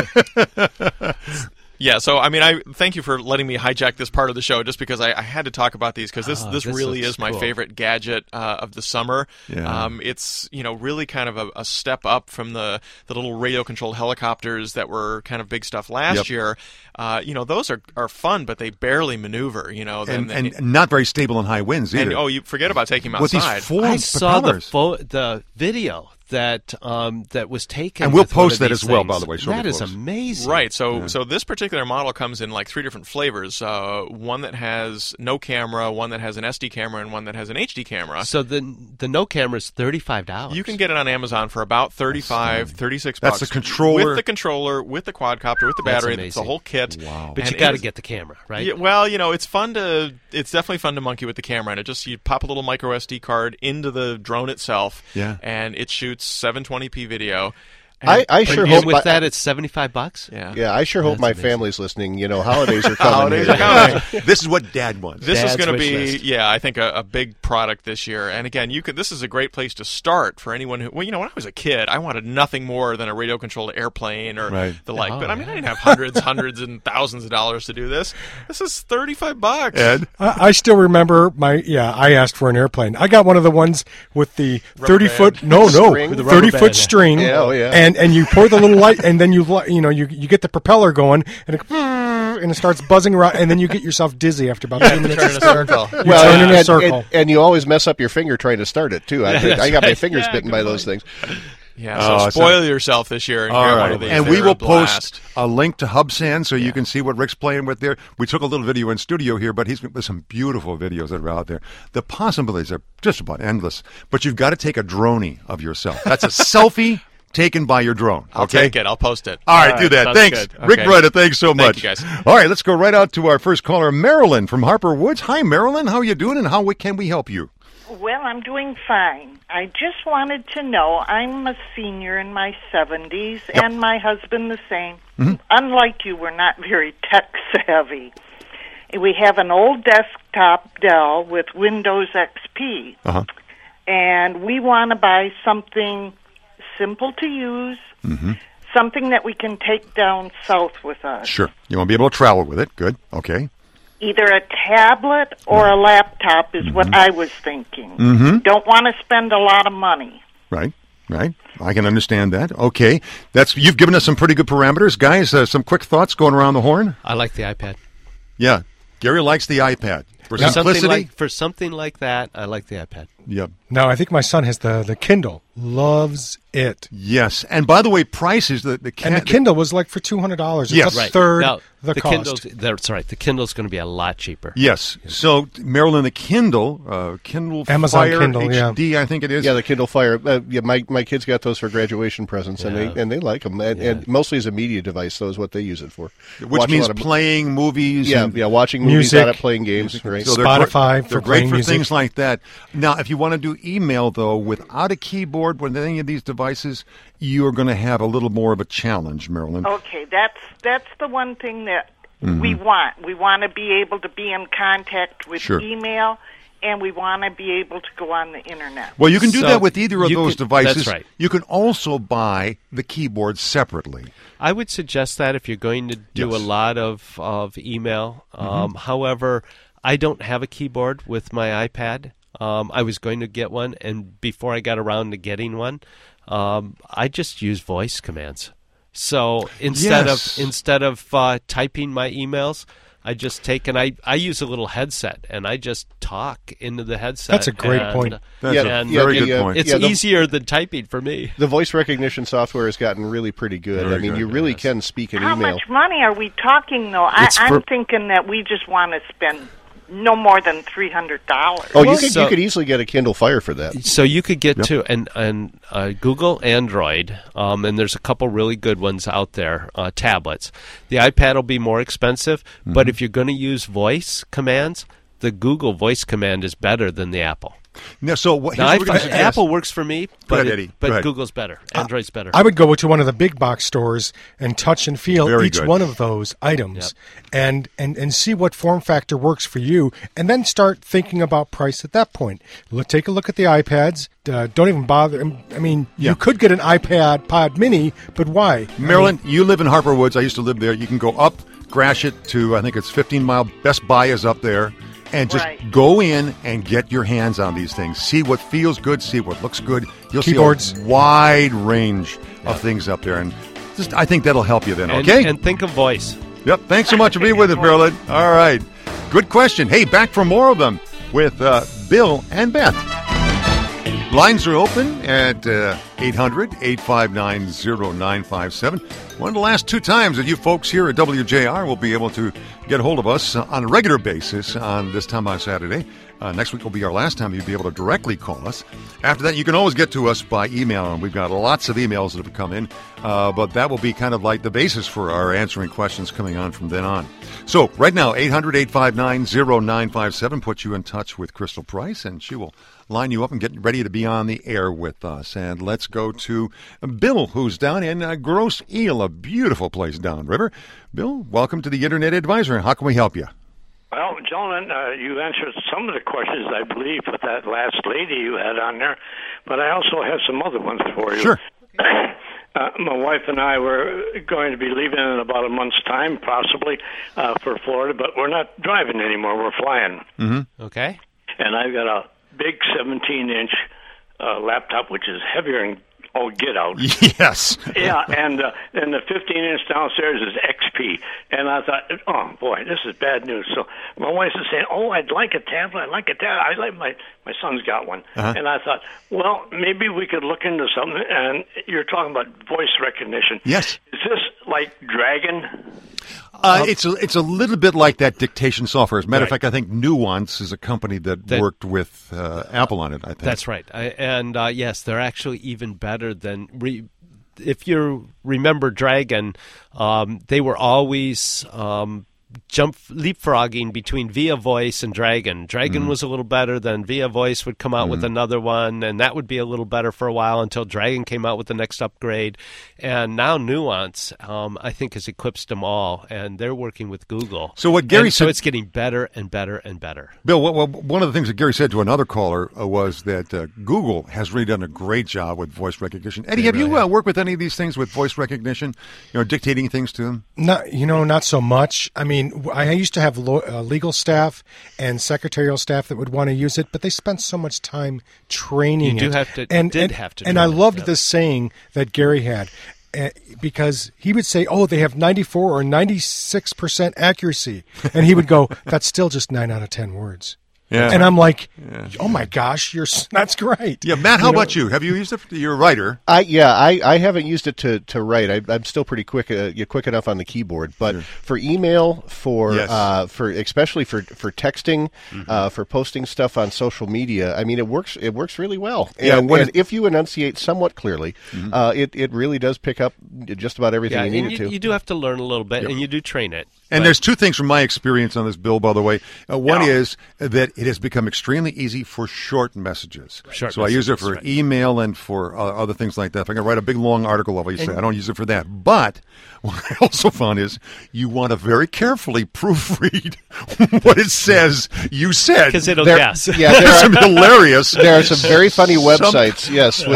Yeah, so I thank you for letting me hijack this part of the show, just because I had to talk about these because this really is my favorite gadget of the summer. Yeah. It's really kind of a step up from the little radio controlled helicopters that were kind of big stuff last year. Those are fun, but they barely maneuver. And not very stable in high winds either. And you forget about taking them with outside. These four I saw propellers. the video that was taken, and we'll with one post of that these as well, things. by the way. That is amazing, right? So this particular model comes in like 3 different flavors. One that has no camera, one that has an SD camera, and one that has an HD camera. So the no camera is $35. You can get it on Amazon for about $36. That's the controller, with the quadcopter, with the battery, it's the whole kit. Wow! But you got to get the camera, right? Yeah, well, it's fun to. It's definitely fun to monkey with the camera, and you pop a little micro SD card into the drone itself, and it shoots 720p video. I sure hope with that it's $75. Yeah, I sure hope my family's listening. Holidays are coming. Holidays are coming. This is what Dad wants. This is going to be, I think a big product this year. And again, this is a great place to start for anyone who. Well, when I was a kid, I wanted nothing more than a radio controlled airplane or the like. But I didn't have hundreds and thousands of dollars to do this. This is $35. Ed, I still remember I asked for an airplane. I got one of the ones with the 30-foot, string. 30-foot string. Yeah. And you pour the little light, and then you get the propeller going, and it starts buzzing around, and then you get yourself dizzy after about 2 minutes. Turn in a circle. Turn in a circle. And you always mess up your finger trying to start it too. I got my fingers bitten by those things. Yeah, so spoil yourself this year and get one of these. And we will post a link to Hubsan so you can see what Rick's playing with there. We took a little video in studio here, but there's some beautiful videos that are out there. The possibilities are just about endless. But you've got to take a droney of yourself. That's a selfie taken by your drone. I'll take it. I'll post it. All right, do that. Thanks. Good. Rick Breda, thanks so much. Thank you, guys. All right, let's go right out to our first caller, Marilyn from Harper Woods. Hi, Marilyn. How are you doing, and how can we help you? Well, I'm doing fine. I just wanted to know, I'm a senior in my 70s, and my husband the same. Mm-hmm. Unlike you, we're not very tech-savvy. We have an old desktop Dell with Windows XP, and we want to buy something simple to use, something that we can take down south with us. Sure. You want to be able to travel with it. Good. Okay. Either a tablet or a laptop is what I was thinking. Don't want to spend a lot of money. Right. I can understand that. Okay. You've given us some pretty good parameters. Guys, some quick thoughts going around the horn? I like the iPad. Yeah. Gary likes the iPad. For simplicity? For something like that, I like the iPad. Yep. Now, I think my son has the Kindle. Loves it. Yes. And by the way, prices, the And the Kindle was like for $200. It's Yes. a Right. third Now, the cost. Kindle's, that's right. The Kindle's going to be a lot cheaper. Yes. So, Marilyn, the Kindle, Kindle Amazon Fire Kindle, HD, I think it is. Yeah, the Kindle Fire. My kids got those for graduation presents, and they like them. And mostly as a media device, though, is what they use it for. Which Watch a means lot of- playing movies. Yeah, and- watching movies, Music. not playing games. Right. So Spotify they're for great playing for music. things like that. Now, if you want to do email, though, without a keyboard with any of these devices, you are going to have a little more of a challenge, Marilyn. Okay, that's the one thing that we want. We want to be able to be in contact with Sure. email, and we want to be able to go on the internet. Well, you can do So that with either of you those could- devices. that's right. You can also buy the keyboard separately. I would suggest that if you're going to do Yes. a lot of email. However, I don't have a keyboard with my iPad. I was going to get one, and before I got around to getting one, I just use voice commands. So instead of typing my emails, I just take and I use a little headset and I just talk into the headset. That's a great and- point. That's Yeah, a yeah, very the, good point. It's easier than typing for me. The voice recognition software has gotten really pretty good. Very I mean, good, you really yes. can speak an How email. much money are we talking, though? It's I'm for- thinking that we just want to spend no more than $300. Oh, Well, you could easily get a Kindle Fire for that. So you could get to an Google Android, and there's a couple really good ones out there, tablets. The iPad will be more expensive, but if you're going to use voice commands, the Google voice command is better than the Apple. Now, so here's Now, what we're gonna suggest. Apple works for me, but, ahead, Eddie. Go but ahead. Google's better. Android's better. I would go to one of the big box stores and touch and feel Very each good. one of those items and see what form factor works for you, and then start thinking about price at that point. Take a look at the iPads. Don't even bother. I mean, you could get an iPad Pod Mini, but why? Marilyn, you live in Harper Woods. I used to live there. You can go up Gratiot to, I think it's 15 Mile. Best Buy is up there. And just Right. go in and get your hands on these things. See what feels good. See what looks good. You'll Keyboards. see a wide range of things up there. And just, I think that'll help you then, and, okay? and think of voice. Yep. Thanks so much for being with us, Marilyn. All right. Good question. Hey, back for more of them with Bill and Beth. Lines are open at 800-859-0957. One of the last two times that you folks here at WJR will be able to get a hold of us on a regular basis on this time on Saturday. Next week will be our last time you'll be able to directly call us. After that, you can always get to us by email, and we've got lots of emails that have come in, but that will be kind of like the basis for our answering questions coming on from then on. So right now, 800-859-0957 puts you in touch with Crystal Price, and she will line you up and get ready to be on the air with us. And let's go to Bill, who's down in Grosse Ile, a beautiful place downriver. Bill, welcome to the Internet Advisor. How can we help you? Well, gentlemen, you answered some of the questions, I believe, with that last lady you had on there, but I also have some other ones for you. Sure. My wife and I were going to be leaving in about a month's time, possibly, for Florida, but we're not driving anymore. We're flying. Okay? And I've got a big 17-inch laptop, which is heavier than get out. Yes. Yeah, and the 15-inch downstairs is XP. And I thought, oh, boy, this is bad news. So my wife is saying, oh, I'd like a tablet. I'd like a tablet. I like my son's got one. And I thought, well, maybe we could look into something. And you're talking about voice recognition. Yes. Is this like Dragon? It's a little bit like that dictation software. As a matter of fact, I think Nuance is a company that worked with Apple on it, I think. That's right. Yes, they're actually even better than... if you remember Dragon, they were always leapfrogging between Via Voice and Dragon. Dragon was a little better, then Via Voice would come out with another one, and that would be a little better for a while until Dragon came out with the next upgrade. And now Nuance, I think, has eclipsed them all, and they're working with Google. So what Gary so said- it's getting better and better and better. Bill, one of the things that Gary said to another caller was that Google has really done a great job with voice recognition. Eddie, have you worked with any of these things with voice recognition? Dictating things to them? Not so much. I mean, I used to have legal staff and secretarial staff that would want to use it, but they spent so much time training You it. do have to- and did have to And train I it, loved yeah. this saying that Gary had. Because he would say, oh, they have 94 or 96% accuracy. And he would go, that's still just 9 out of 10 words. Yeah. And I'm like, oh my gosh, that's great. Yeah, Matt, how about you? Have you used it? You're a writer. I haven't used it to write. I'm still pretty quick enough on the keyboard. But for email, for especially for texting, for posting stuff on social media, I mean, it works really well. And if you enunciate somewhat clearly, it really does pick up just about everything you need it to. You do have to learn a little bit, and you do train it. And there's two things from my experience on this, Bill, by the way. One is that it has become extremely easy for short messages. I use it for email and for other things like that. If I can write a big, long article, obviously, I don't use it for that. But what I also found is you want to very carefully proofread what it says you said. Because it'll guess. Yeah, there's hilarious. There are some very funny websites,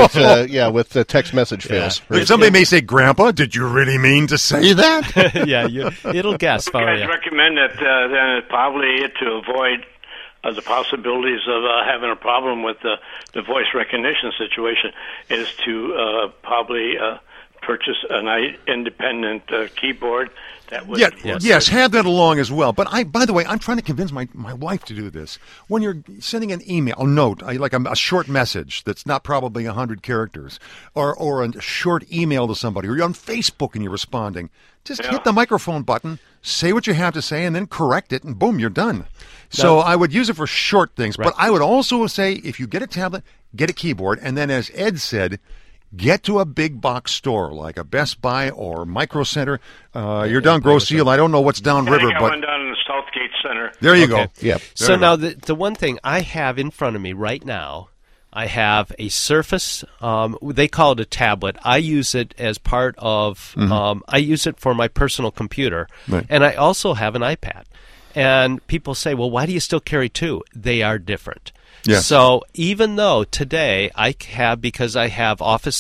with the text message fails. Yeah. Right. Somebody may say, Grandpa, did you really mean to say that? It'll guess. You guys recommend that then probably to avoid the possibilities of having a problem with the voice recognition situation is to probably purchase an independent keyboard. That would yes, have that along as well. But by the way, I'm trying to convince my wife to do this. When you're sending an email, a note, like a short message that's not probably 100 characters, or a short email to somebody, or you're on Facebook and you're responding, just hit the microphone button, say what you have to say, and then correct it, and boom, you're done. So I would use it for short things. Right. But I would also say, if you get a tablet, get a keyboard, and then, as Ed said, get to a big box store like a Best Buy or Micro Center. You're down Grosse Ile. I don't know what's downriver, but one down in the Southgate Center. There you go. Yep. So now the one thing I have in front of me right now, I have a Surface. They call it a tablet. I use it as part of. I use it for my personal computer, and I also have an iPad. And people say, "Well, why do you still carry two?" They are different. Yes. So even though today because I have Office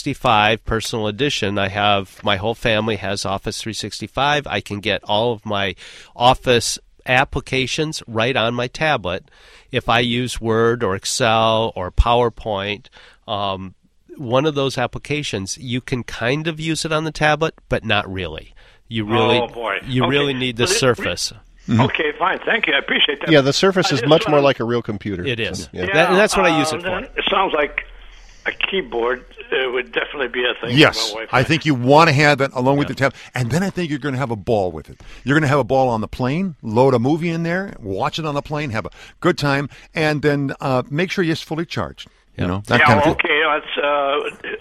365 Personal Edition, my whole family has Office 365. I can get all of my Office applications right on my tablet. If I use Word or Excel or PowerPoint, one of those applications, you can kind of use it on the tablet, but not really. You really need the Surface. Okay, fine. Thank you. I appreciate that. Yeah, the Surface is much more like a real computer. It is. So, yeah. And that's what I use it for. It sounds like a keyboard would definitely be a thing yes, for my wife. I think you want to have that along with the tablet. And then I think you're going to have a ball with it. You're going to have a ball on the plane, load a movie in there, watch it on the plane, have a good time, and then make sure you're fully charged. You know, that kind of thing. Okay.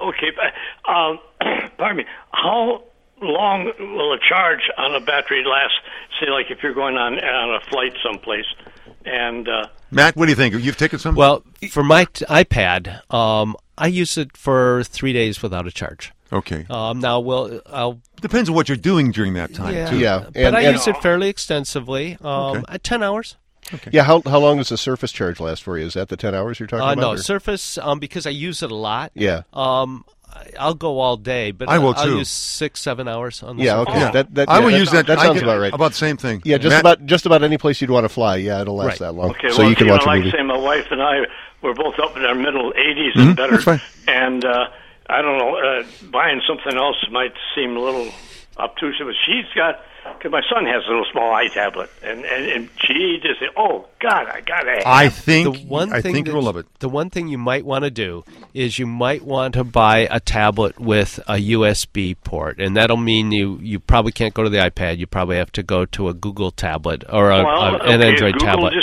Okay. Pardon me. How long will a charge on a battery last? Say, like if you're going on a flight someplace, and Matt, what do you think? You've taken some? Well, for my iPad, I use it for 3 days without a charge. Okay. Now, depends on what you're doing during that time, too. Yeah, but I use it fairly extensively. 10 hours. Okay. Yeah, how long does the Surface charge last for you? Is that the 10 hours you're talking about? No, Surface, because I use it a lot. Yeah. I'll go all day, but I'll use 6-7 hours on the Surface. Okay. I will use that. That sounds about right. About the same thing. Yeah, just about any place you'd want to fly. Yeah, it'll last that long. Okay, so you can watch a movie. Say my wife and I were both up in our middle 80s and better. That's fine. And I don't know, buying something else might seem a little obtrusive, but she's got. Because my son has a little small iTablet, and she just said, "Oh God, I gotta have." I think you'll love it. The one thing you might want to do is you might want to buy a tablet with a USB port, and that'll mean you probably can't go to the iPad. You probably have to go to a Google tablet or an Android Google tablet.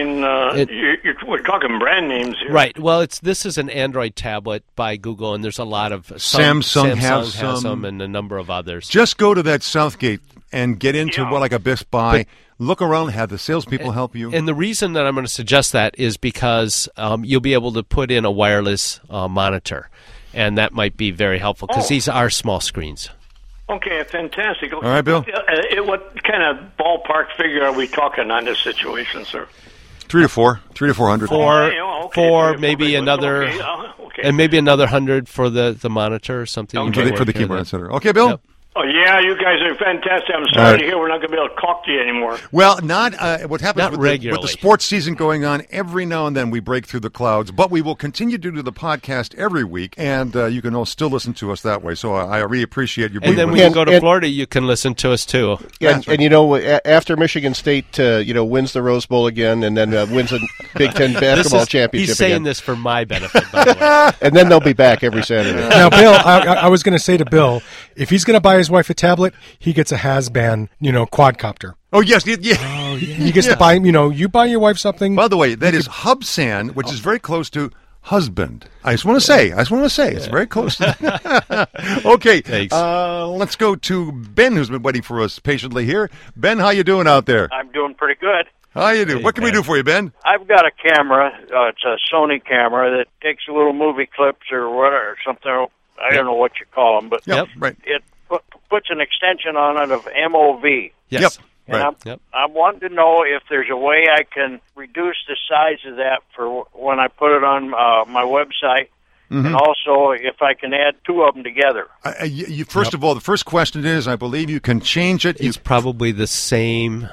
We're talking brand names here, right? Well, this is an Android tablet by Google, and there's a lot of Samsung has some, and a number of others. Just go to that Southgate and get into like a Best Buy. Look around, have the salespeople help you. And the reason that I'm going to suggest that is because you'll be able to put in a wireless monitor, and that might be very helpful because these are small screens. Okay, fantastic. Okay. All right, Bill. What kind of ballpark figure are we talking on this situation, sir? 300 to 400. Four, maybe another, and maybe another 100 for the monitor or something. For the keyboard, etc. Okay, Bill. Yep. Oh, yeah, you guys are fantastic. I'm sorry to hear we're not going to be able to talk to you anymore. Well, not what happens Not with regularly. the sports season going on. Every now and then we break through the clouds, but we will continue to do the podcast every week, and you can all still listen to us that way. So I really appreciate you being And then with when us. you go to Florida, you can listen to us too. And you know, after Michigan State, wins the Rose Bowl again, and then wins a Big Ten basketball championship He's saying again, this for my benefit, by the way. and then they'll be back every Saturday. Now, Bill, I was going to say to Bill, if he's going to buy his wife a tablet, he gets a Hasban, quadcopter. Oh, yes. Yeah. He gets to buy, you buy your wife something. By the way, that is Hubsan, which is very close to husband. I just want to say, it's very close to Okay, Thanks. Let's go to Ben, who's been waiting for us patiently here. Ben, how you doing out there? I'm doing pretty good. How you doing? Hey, What can we Ben. do for you, Ben? I've got a camera. It's a Sony camera that takes a little movie clips or whatever, something. I don't know what you call them, but Yep, right. it puts an extension on it of MOV. Yes. Yep. And Right. I'm wanting to know if there's a way I can reduce the size of that for when I put it on my website, and also if I can add two of them together. First of all, the first question is, I believe you can change it. It's probably the same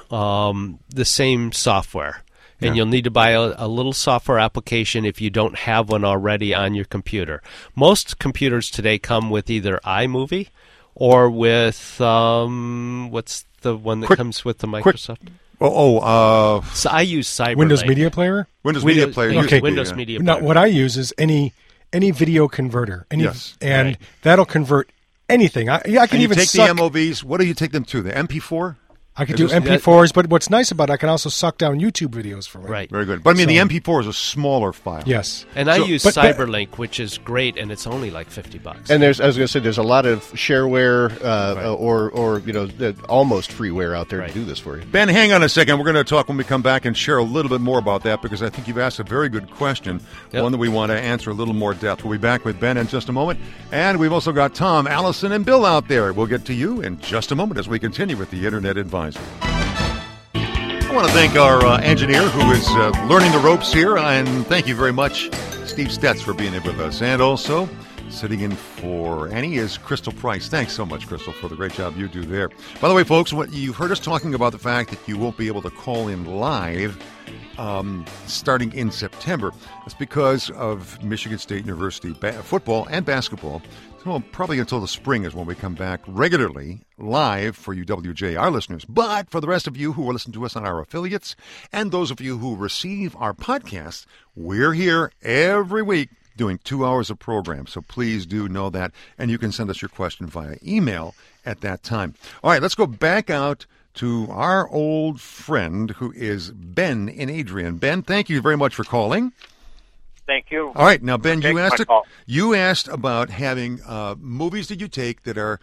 software. And you'll need to buy a little software application if you don't have one already on your computer. Most computers today come with either iMovie or with what's the one that comes with the Microsoft? So I use Cyberlink. Windows Media Player? Windows Media Player. Okay. used to be, Windows yeah. Media Now, Player. what I use is any video converter. Yes. And Right. that'll convert anything. I can And you even take suck. the MOVs. What do you take them to? The MP4? I could Is do this- MP4s, but what's nice about it, I can also suck down YouTube videos from it. Right. Very good. But I mean, So- the MP4 is a smaller file. Yes. And I So- use but- Cyberlink, which is great, and it's only like $50. And I was going to say, there's a lot of shareware or almost freeware out there Right. to do this for you. Ben, hang on a second. We're going to talk when we come back and share a little bit more about that because I think you've asked a very good question, Yep. one that we want to answer a little more depth. We'll be back with Ben in just a moment. And we've also got Tom, Allison, and Bill out there. We'll get to you in just a moment as we continue with the Internet Advisor. I want to thank our engineer who is learning the ropes here, and thank you very much, Steve Stetz, for being here with us. And also, sitting in for Annie is Crystal Price. Thanks so much, Crystal, for the great job you do there. By the way, folks, you've heard us talking about the fact that you won't be able to call in live starting in September. That's because of Michigan State University football and basketball. So probably until the spring is when we come back regularly live for you WJR listeners. But for the rest of you who will listen to us on our affiliates and those of you who receive our podcasts, we're here every week doing 2 hours of program. So please do know that. And you can send us your question via email at that time. All right, let's go back out to our old friend who is Ben in Adrian. Ben, thank you very much for calling. Thank you. All right, now Ben, Take my call. you asked about having movies that you take that are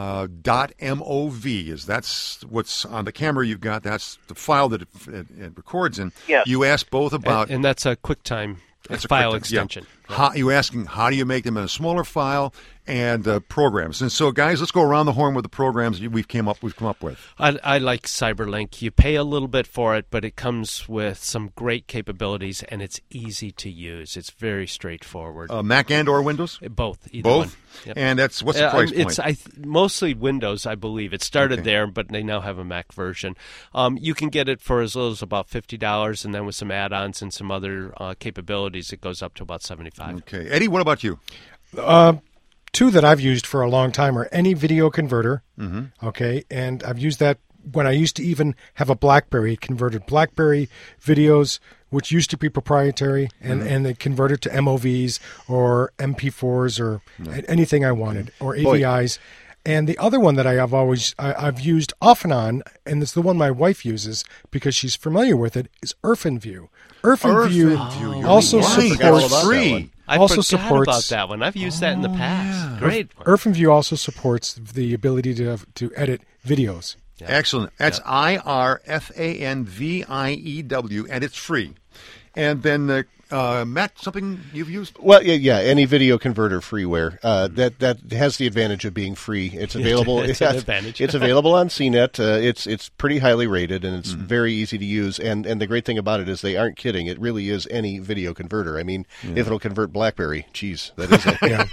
.mov. That's what's on the camera you've got. That's the file that it records in. Yes. You asked both about. And that's a QuickTime That's a file QuickTime, extension. Yeah. You asking how do you make them in a smaller file and programs? And so, guys, let's go around the horn with the programs we've come up with. I like Cyberlink. You pay a little bit for it, but it comes with some great capabilities, and it's easy to use. It's very straightforward. Mac and or Windows? Both. Either Both? one. Yep. And that's what's the price point? It's mostly Windows, I believe. It started there, but they now have a Mac version. You can get it for as little as about $50, and then with some add-ons and some other capabilities, it goes up to about $75. Okay. Eddie, what about you? Two that I've used for a long time are any video converter. Okay, and I've used that when I used to even have a BlackBerry. It converted BlackBerry videos, which used to be proprietary, and they converted to MOVs or MP4s or anything I wanted, or AVIs. And the other one that I've used off and on, and it's the one my wife uses because she's familiar with it, is IrfanView. IrfanView also supports free. I also forgot supports about that one. I've used that in the past. Great. IrfanView also supports the ability to edit videos. Yeah. Excellent. That's IRFANVIEW, and it's free. And then Matt, something you've used? Well, yeah, any video converter freeware that has the advantage of being free. It's available. It's an advantage. It's available on CNET. It's pretty highly rated, and it's very easy to use. And the great thing about it is they aren't kidding. It really is any video converter. I mean, if it'll convert BlackBerry, geez, that is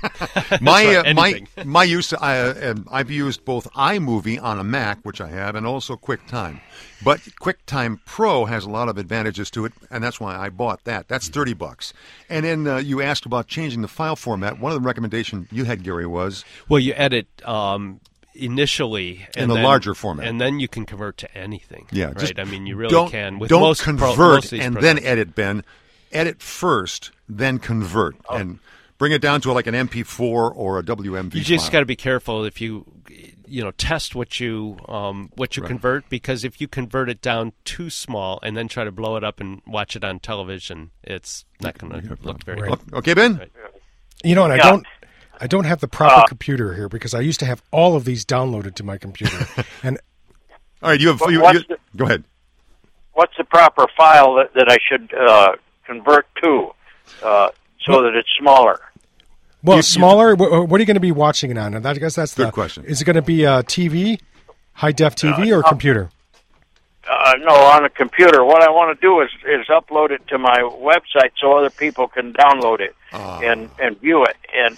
it. My use, I've used both iMovie on a Mac, which I have, and also QuickTime. But QuickTime Pro has a lot of advantages to it, and that's why I bought that. That's $30. And then you asked about changing the file format. One of the recommendations you had, Gary, was you edit initially in the larger format, and then you can convert to anything. Yeah, right. I mean, you really can. With don't most convert most and programs. then edit, Ben. Edit first, then convert, and bring it down to like an MP4 or a WMV. You just got to be careful if you test what you convert, because if you convert it down too small and then try to blow it up and watch it on television, it's not going to look very good. Okay, Ben. Right. And I don't have the proper computer here because I used to have all of these downloaded to my computer. And all right, go ahead. What's the proper file that I should convert to so that it's smaller? Well, smaller. What are you going to be watching it on? And I guess that's good question. Is it going to be TV, high def TV, or computer? No, on a computer. What I want to do is upload it to my website so other people can download it and view it. And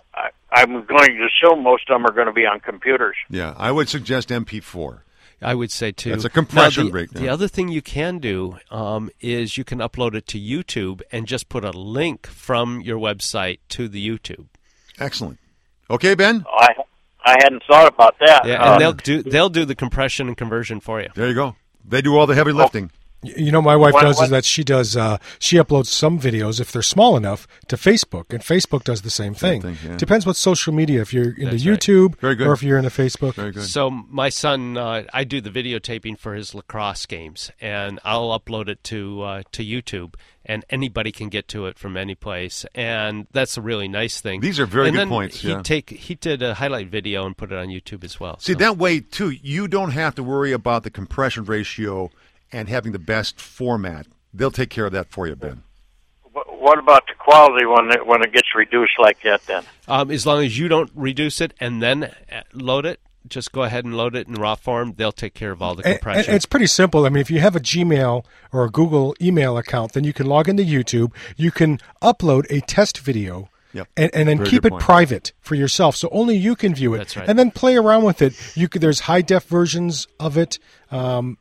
I'm going to assume most of them are going to be on computers. Yeah, I would suggest MP4. I would say, too. That's a compression breakdown. The other thing you can do is you can upload it to YouTube and just put a link from your website to the YouTube. Excellent. Okay, Ben? I hadn't thought about that. Yeah, and they'll do the compression and conversion for you. There you go. They do all the heavy lifting. My wife does that she uploads some videos, if they're small enough, to Facebook, and Facebook does the same thing. Yeah. Depends what social media, if you're into That's YouTube Very good. or if you're into Facebook. Very good. So my son, I do the videotaping for his lacrosse games, and I'll upload it to YouTube, and anybody can get to it from any place, and that's a really nice thing. These are very and good then points. He did a highlight video and put it on YouTube as well. See, that way, too, you don't have to worry about the compression ratio and having the best format. They'll take care of that for you, Ben. What about the quality when it gets reduced like that then? As long as you don't reduce it and then load it, just go ahead and load it in RAW form. They'll take care of all the compression. And it's pretty simple. I mean, if you have a Gmail or a Google email account, then you can log into YouTube. You can upload a test video. Yep. And then keep it private for yourself, so only you can view it. That's right. And then play around with it. There's high def versions of it, and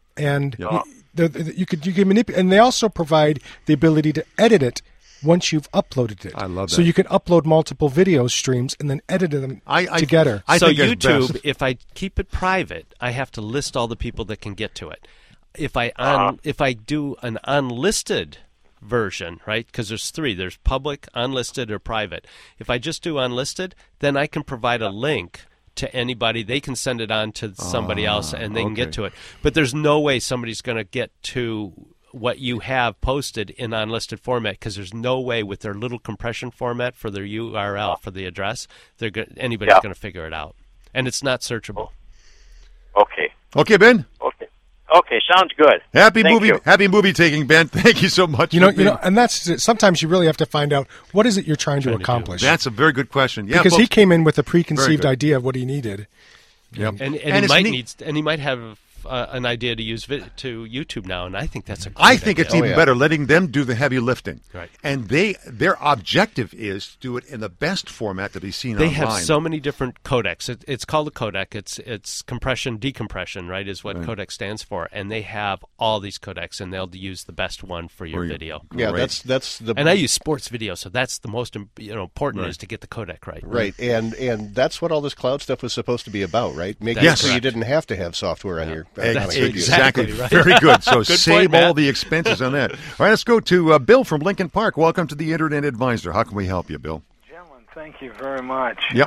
you can manipulate. And they also provide the ability to edit it once you've uploaded it. I love that. So you can upload multiple video streams and then edit them together. So think that's YouTube, best. if I keep it private, I have to list all the people that can get to it. If I do an unlisted version, right? Because there's three. There's public, unlisted, or private. If I just do unlisted, then I can provide a link to anybody. They can send it on to somebody else, and they can get to it. But there's no way somebody's going to get to what you have posted in unlisted format, because there's no way with their little compression format for their URL, for the address, anybody's going to figure it out. And it's not searchable. Okay. Okay, Ben? Okay, sounds good. Happy movie taking, Ben. Thank you so much. And that's it. Sometimes you really have to find out what is it you're trying to accomplish. That's a very good question. Yeah, because folks, he came in with a preconceived idea of what he needed. Yep. And he might have an idea to use to YouTube now, and I think that's a great I think idea. it's even better letting them do the heavy lifting. Right. And their objective is to do it in the best format to be seen They online. have so many different codecs. It's called a codec. It's compression, decompression, right, is what codec stands for. And they have all these codecs, and they'll use the best one for your video. Yeah, right. that's the. And I use sports video, so that's the most important is to get the codec right. Right, and that's what all this cloud stuff was supposed to be about, right? Making That's it so you correct. didn't have to have software on your. Exactly. right. Very good. So Good save point, all Matt. the expenses on that. All right, let's go to Bill from Lincoln Park. Welcome to the Internet Advisor. How can we help you, Bill? Gentlemen, thank you very much. Yep.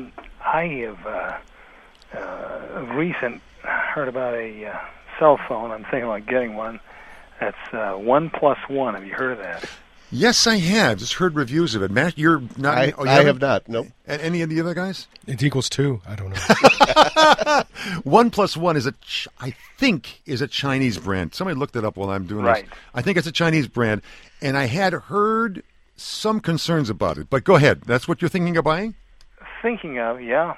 I have heard about a cell phone. I'm thinking about getting one. That's 1+1. Have you heard of that? Yes, I have. Just heard reviews of it. Matt, you're not. I have not. Nope. And any of the other guys? It equals 2. I don't know. 1 + 1 is I think is a Chinese brand. Somebody looked it up while I'm doing Right. this. I think it's a Chinese brand, and I had heard some concerns about it. But go ahead. That's what you're thinking of buying? Thinking of, yeah.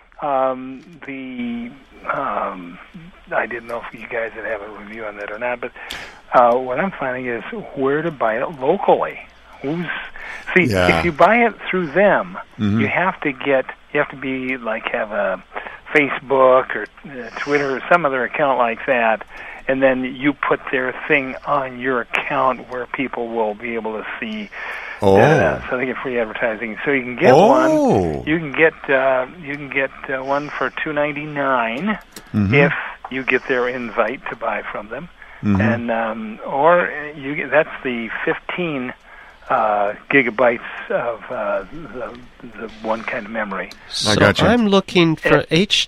I didn't know if you guys would have a review on that or not, but what I'm finding is where to buy it locally. If you buy it through them, you have to be like have a Facebook or Twitter or some other account like that, and then you put their thing on your account where people will be able to see. So they get free advertising. So you can get one. You can get one for $2.99 if you get their invite to buy from them, and that's the 15 gigabytes of the one kind of memory. So I got you. I'm looking for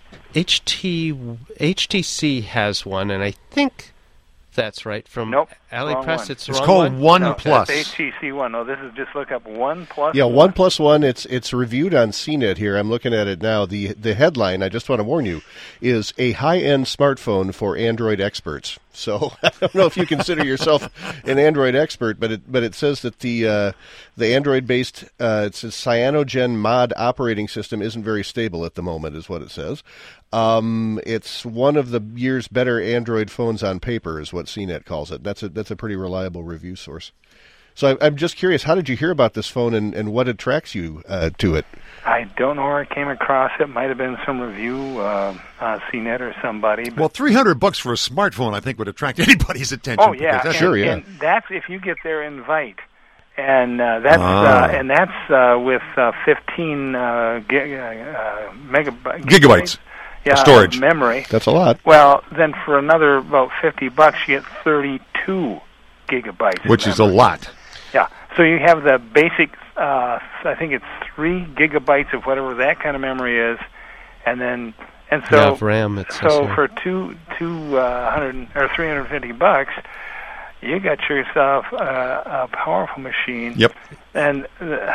HTC has one, and I think that's right from AliExpress. One. It's It's wrong called one. One Plus. That's HTC One. No, this is just look up One Plus. Yeah, 1 + 1. It's reviewed on CNET here. I'm looking at it now. The headline, I just want to warn you, is a high-end smartphone for Android experts. So I don't know if you consider yourself an Android expert, but it says that the Android-based it's a Cyanogen Mod operating system isn't very stable at the moment, is what it says. It's one of the year's better Android phones on paper, is what CNET calls it. That's a pretty reliable review source. So I'm just curious, how did you hear about this phone and what attracts you to it? I don't know where I came across it. Might have been some review on CNET or somebody. But Well, $300 for a smartphone, I think, would attract anybody's attention. oh yeah, because Sure, and, yeah. and that's if you get their invite, and that's with 15 Gigabytes. Yeah, storage. memory. That's a lot. Well, then for another about $50, you get 32 gigabytes. Which of is a memory. lot. Yeah. So you have the basic. I think it's 3 gigabytes of whatever that kind of memory is, and so Yeah, of RAM, it says so here. for $200 or $350, you got yourself a powerful machine. Yep. And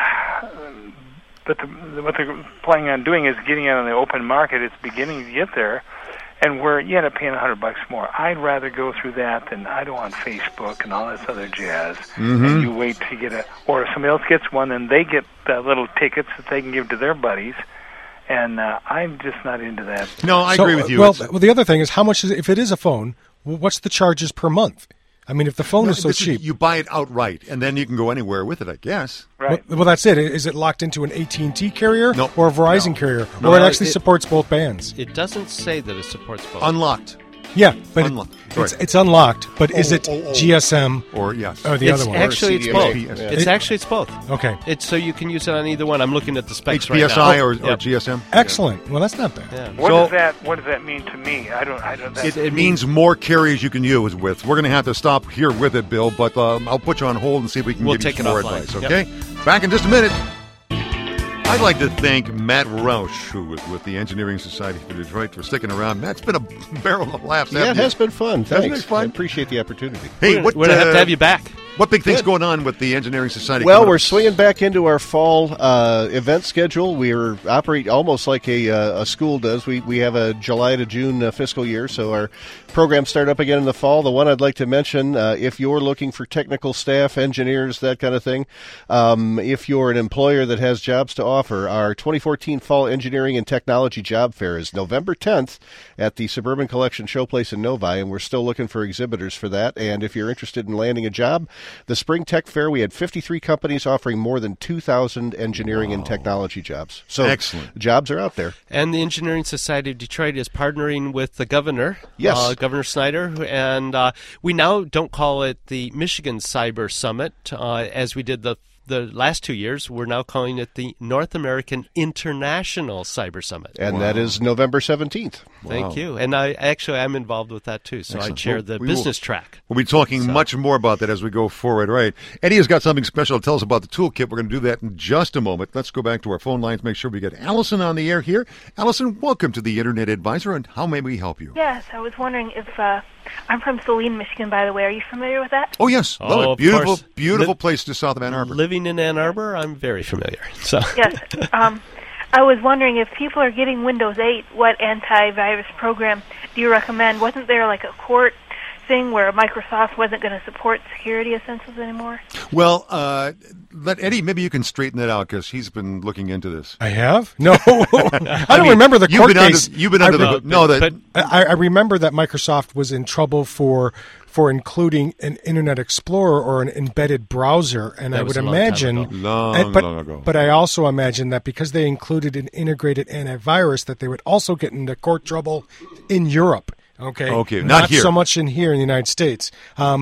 but what they're planning on doing is getting it on the open market. It's beginning to get there, and where you end up paying $100 more. I'd rather go through that than I don't want Facebook and all this other jazz. And you wait to get or if somebody else gets one, then they get little tickets that they can give to their buddies. And I'm just not into that. No, I agree with you. Well, It's- the other thing is how much is if it is a phone? What's the charges per month? I mean, if the phone is so cheap, you buy it outright, and then you can go anywhere with it, I guess. Right. well, that's it. Is it locked into an AT&T carrier No. or a Verizon carrier, No, or it actually it- supports both bands? It doesn't say that it supports both. Unlocked. Yeah, but Unlocked. it's unlocked. But is it GSM Or, yes. or the it's other one? actually it's CDMA. both. Yeah. It's both. Okay, It's so you can use it on either one. I'm looking at the specs HPSI right now. or Yep. GSM? excellent. Well, that's not bad. Yeah. What does that mean to me? I don't. It means more carriers you can use with. We're going to have to stop here with it, Bill, but I'll put you on hold and see if we can We'll give you take some it more offline. advice, Yep. okay? Back in just a minute. I'd like to thank Matt Roush, who was with the Engineering Society for Detroit, for sticking around. Matt's been a barrel of laughs. Yeah, it hasn't has been fun. Hasn't it Thanks. fun? I appreciate the opportunity. Hey, We're going to have you back. What big thing's going on with the Engineering Society? Well, coming we're up? swinging back into our fall event schedule. We're operate almost like a school does. We have a July to June fiscal year, so our programs start up again in the fall. The one I'd like to mention, if you're looking for technical staff, engineers, that kind of thing, if you're an employer that has jobs to offer, our 2014 Fall Engineering and Technology Job Fair is November 10th at the Suburban Collection Showplace in Novi, and we're still looking for exhibitors for that. And if you're interested in landing a job, the Spring Tech Fair, we had 53 companies offering more than 2,000 engineering and technology jobs. So Excellent. jobs are out there. And the Engineering Society of Detroit is partnering with the governor, Yes. Governor Snyder, and we now don't call it the Michigan Cyber Summit as we did the last 2 years. We're now calling it the North American International Cyber Summit. And that is November 17th. Thank you. And I'm involved with that too. So Excellent. I chair Well, the we will- business track. We'll be talking much more about that as we go forward. Right. Eddie has got something special to tell us about the toolkit. We're going to do that in just a moment. Let's go back to our phone lines, make sure we get Allison on the air here. Allison, welcome to the Internet Advisor, and how may we help you? Yes, I was wondering if I'm from Saline, Michigan, by the way. Are you familiar with that? Oh, yes. Oh, Love it. of Beautiful, course. beautiful place just south of Ann Arbor. Living in Ann Arbor, I'm very familiar. So Yes. I was wondering if people are getting Windows 8, what antivirus program do you recommend? Wasn't there like a court thing where Microsoft wasn't going to support security essentials anymore? Well, let Eddie, maybe you can straighten that out because he's been looking into this. I have? No. I don't remember the court case. You've been under the... No, that... I remember that Microsoft was in trouble for including an Internet Explorer or an embedded browser, and I would imagine... Long ago. But I also imagine that because they included an integrated antivirus, that they would also get into court trouble in Europe. Okay, not here. So much in here in the United States.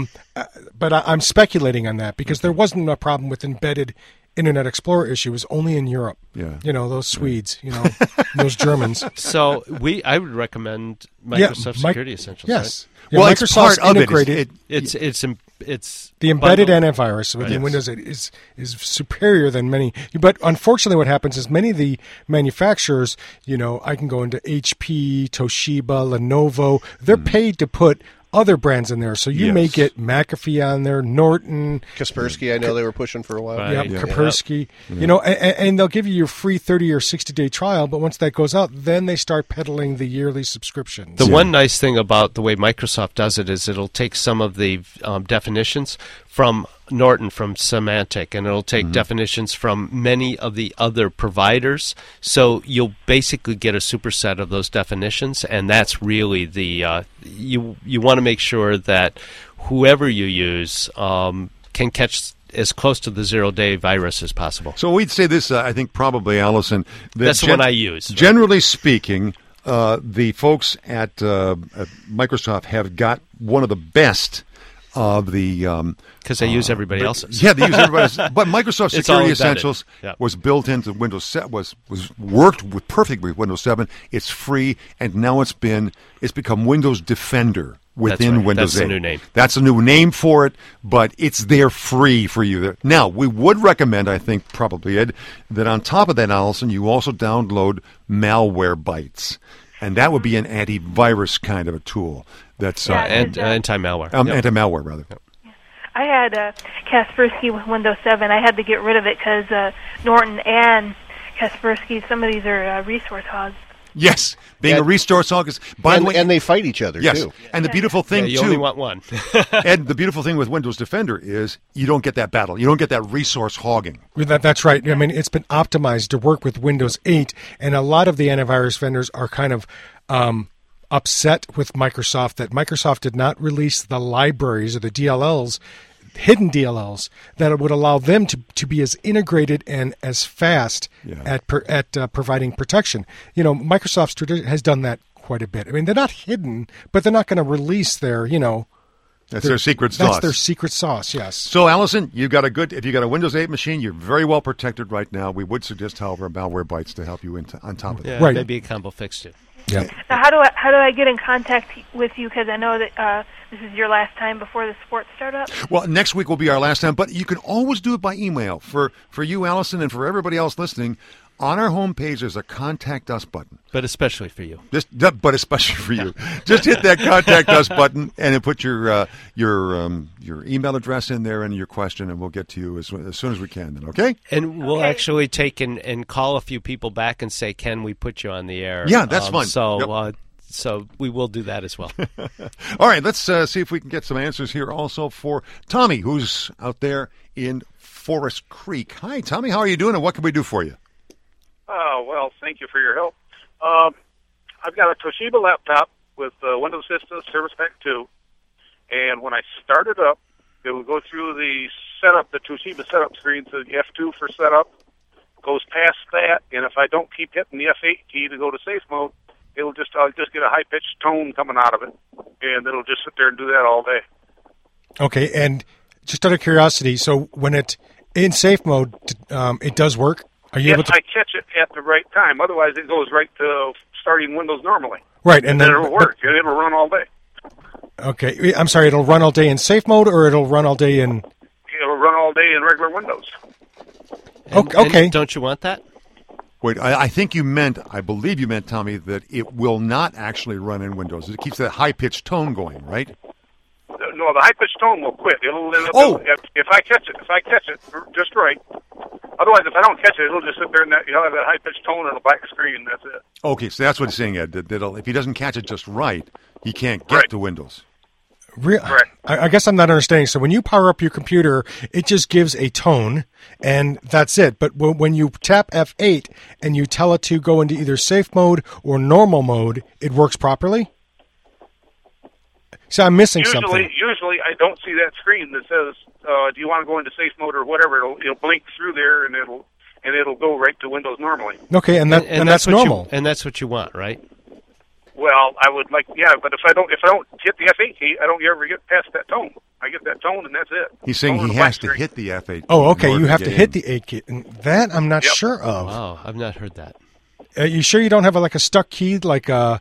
But I'm speculating on that because there wasn't a problem with embedded Internet Explorer issue. It was only in Europe. Yeah. You know, those Swedes, you know, those Germans. So I would recommend Microsoft Security Essentials. Yes. Right? Yeah, Well, Microsoft's it's part of integrated. It's The embedded bundled. antivirus within Yes. Windows 8 is superior than many. But unfortunately, what happens is many of the manufacturers, you know, I can go into HP, Toshiba, Lenovo. They're paid to put other brands in there. So you may get McAfee on there, Norton. Kaspersky, I know they were pushing for a while. Right. Yep, Kaspersky. You know, and they'll give you your free 30 or 60-day trial, but once that goes out, then they start peddling the yearly subscriptions. The one nice thing about the way Microsoft does it is it'll take some of the definitions from Norton, from Symantec, and it'll take definitions from many of the other providers. So you'll basically get a superset of those definitions, and that's really the you want to make sure that whoever you use can catch as close to the zero-day virus as possible. So we'd say this, I think, probably, Allison. That's the one I use. Right? Generally speaking, the folks at Microsoft have got one of the best of the... Because they use everybody else's. Yeah, they use everybody else's. But Microsoft It's all Security embedded. Essentials was built into Windows 7, was worked with perfectly with Windows 7. It's free, and now it's become Windows Defender within That's right. Windows 8. That's the new name. That's a new name for it, but it's there free for you. There. Now, we would recommend, I think, probably, Ed, that on top of that, Allison, you also download Malwarebytes. And that would be an antivirus kind of a tool. That's anti-malware. Anti-malware, rather. Yep. I had Kaspersky with Windows 7. I had to get rid of it because Norton and Kaspersky, some of these are resource hogs. Yes, being a resource hog is... By the way, and they fight each other, too. And the beautiful thing, you too... only want one. And the beautiful thing with Windows Defender is you don't get that battle. You don't get that resource hogging. That's right. I mean, it's been optimized to work with Windows 8, and a lot of the antivirus vendors are kind of upset with Microsoft that Microsoft did not release the libraries or the DLLs, hidden DLLs, that would allow them to be as integrated and as fast at providing protection. You know, Microsoft has done that quite a bit. I mean, they're not hidden, but they're not going to release their, you know... That's their secret sauce. That's their secret sauce, yes. So, Allison, if you got a Windows 8 machine, you're very well protected right now. We would suggest, however, Malwarebytes to help you on top of that. Yeah, maybe a combo fix too. Yeah. Now, how do I get in contact with you? Because I know that this is your last time before the sports start up. Well, next week will be our last time, but you can always do it by email. For you, Allison, and for everybody else listening, on our homepage there's a Contact Us button. But especially for you. But especially for you. Just hit that Contact Us button and then put your email address in there and your question, and we'll get to you as soon as we can then, okay? And we'll actually take and call a few people back and say, can we put you on the air? Yeah, that's fun. So, so we will do that as well. All right, let's see if we can get some answers here also for Tommy, who's out there in Forest Creek. Hi, Tommy. How are you doing, and what can we do for you? Well, thank you for your help. I've got a Toshiba laptop with Windows Vista Service Pack 2, and when I start it up, it will go through the Toshiba setup screen, so the F2 for setup, goes past that, and if I don't keep hitting the F8 key to go to safe mode, I'll just get a high-pitched tone coming out of it, and it'll just sit there and do that all day. Okay, and just out of curiosity, so when in safe mode, it does work? Are you able to... I catch it at the right time. Otherwise, it goes right to starting Windows normally. Right, and then it'll work, and it'll run all day. Okay, I'm sorry, it'll run all day in safe mode, or it'll run all day in... It'll run all day in regular Windows. Okay. And don't you want that? Wait, I believe you meant, Tommy, that it will not actually run in Windows. It keeps that high-pitched tone going, right? No, the high-pitched tone will quit. If I catch it just right. Otherwise, if I don't catch it, it'll just sit there and you'll have that high-pitched tone on a black screen. That's it. Okay, so that's what he's saying, Ed. That if he doesn't catch it just right, he can't get to Windows. I guess I'm not understanding. So when you power up your computer, it just gives a tone, and that's it. But when you tap F8 and you tell it to go into either safe mode or normal mode, it works properly? So I'm missing something. Usually, I don't see that screen that says, "Do you want to go into safe mode or whatever?" It'll blink through there, and it'll go right to Windows normally. Okay, and that's normal. And that's what you want, right? Well, I would like, but if I don't hit the F8 key, I don't ever get past that tone. I get that tone, and that's it. He's saying he has to hit the F8. Oh, okay. You have to hit the 8 key. That I'm not sure of. Wow, I've not heard that. Are you sure you don't have a stuck key, like an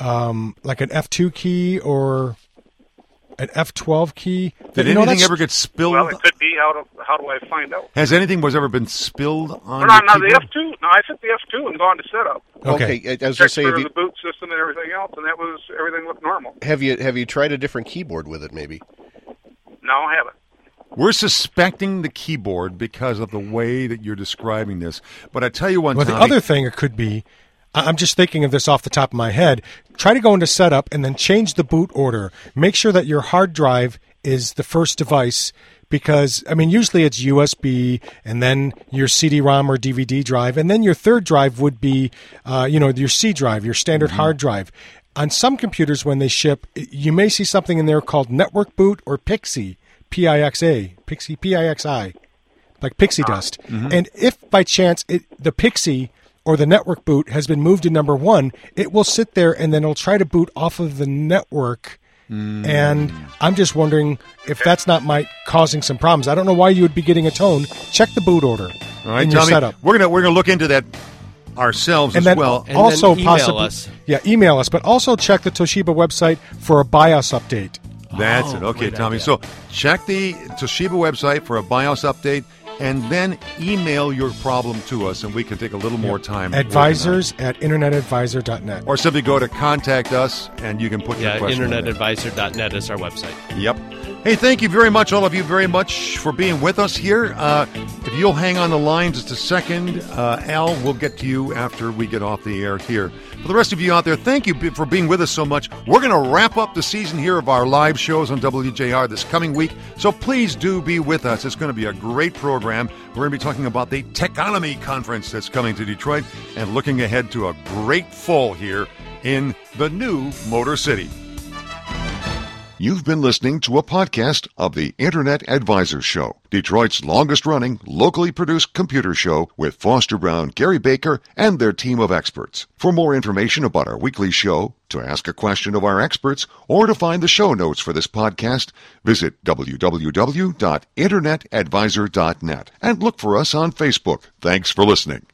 F2 key or an F12 key? Did anything ever get spilled? Well, it could be. How do I find out? Has anything ever been spilled on the F2? No, I hit the F2 and gone to setup. Okay, as I say, the boot system and everything else, and everything looked normal. Have you tried a different keyboard with it, maybe? No, I haven't. We're suspecting the keyboard because of the way that you're describing this. But I tell you one, Tommy, the other thing it could be, I'm just thinking of this off the top of my head, try to go into setup and then change the boot order. Make sure that your hard drive is the first device, because, usually it's USB and then your CD-ROM or DVD drive, and then your third drive would be, your C drive, your standard hard drive. On some computers, when they ship, you may see something in there called Network Boot or PIXI, P-I-X-I, like pixie dust. And if by chance the PIXI or the network boot has been moved to number 1, it will sit there and then it'll try to boot off of the network. And I'm just wondering if that's not causing some problems. I don't know why you would be getting a tone. Check the boot order in your setup. We're gonna look into that ourselves and as well. And also then email possibly, us. Yeah, email us, but also check the Toshiba website for a BIOS update. That's it. Okay, Tommy. Idea. So check the Toshiba website for a BIOS update, and then email your problem to us, and we can take a little more time. Advisors@internetadvisor.net. Or simply go to contact us, and you can put your question in there. InternetAdvisor.net is our website. Yep. Hey, thank you very much, all of you, very much for being with us here. If you'll hang on the line just a second, Al, we'll get to you after we get off the air here. For the rest of you out there, thank you for being with us so much. We're going to wrap up the season here of our live shows on WJR this coming week, so please do be with us. It's going to be a great program. We're going to be talking about the Techonomy Conference that's coming to Detroit and looking ahead to a great fall here in the new Motor City. You've been listening to a podcast of the Internet Advisor Show, Detroit's longest-running, locally produced computer show with Foster Brown, Gary Baker, and their team of experts. For more information about our weekly show, to ask a question of our experts, or to find the show notes for this podcast, visit www.internetadvisor.net and look for us on Facebook. Thanks for listening.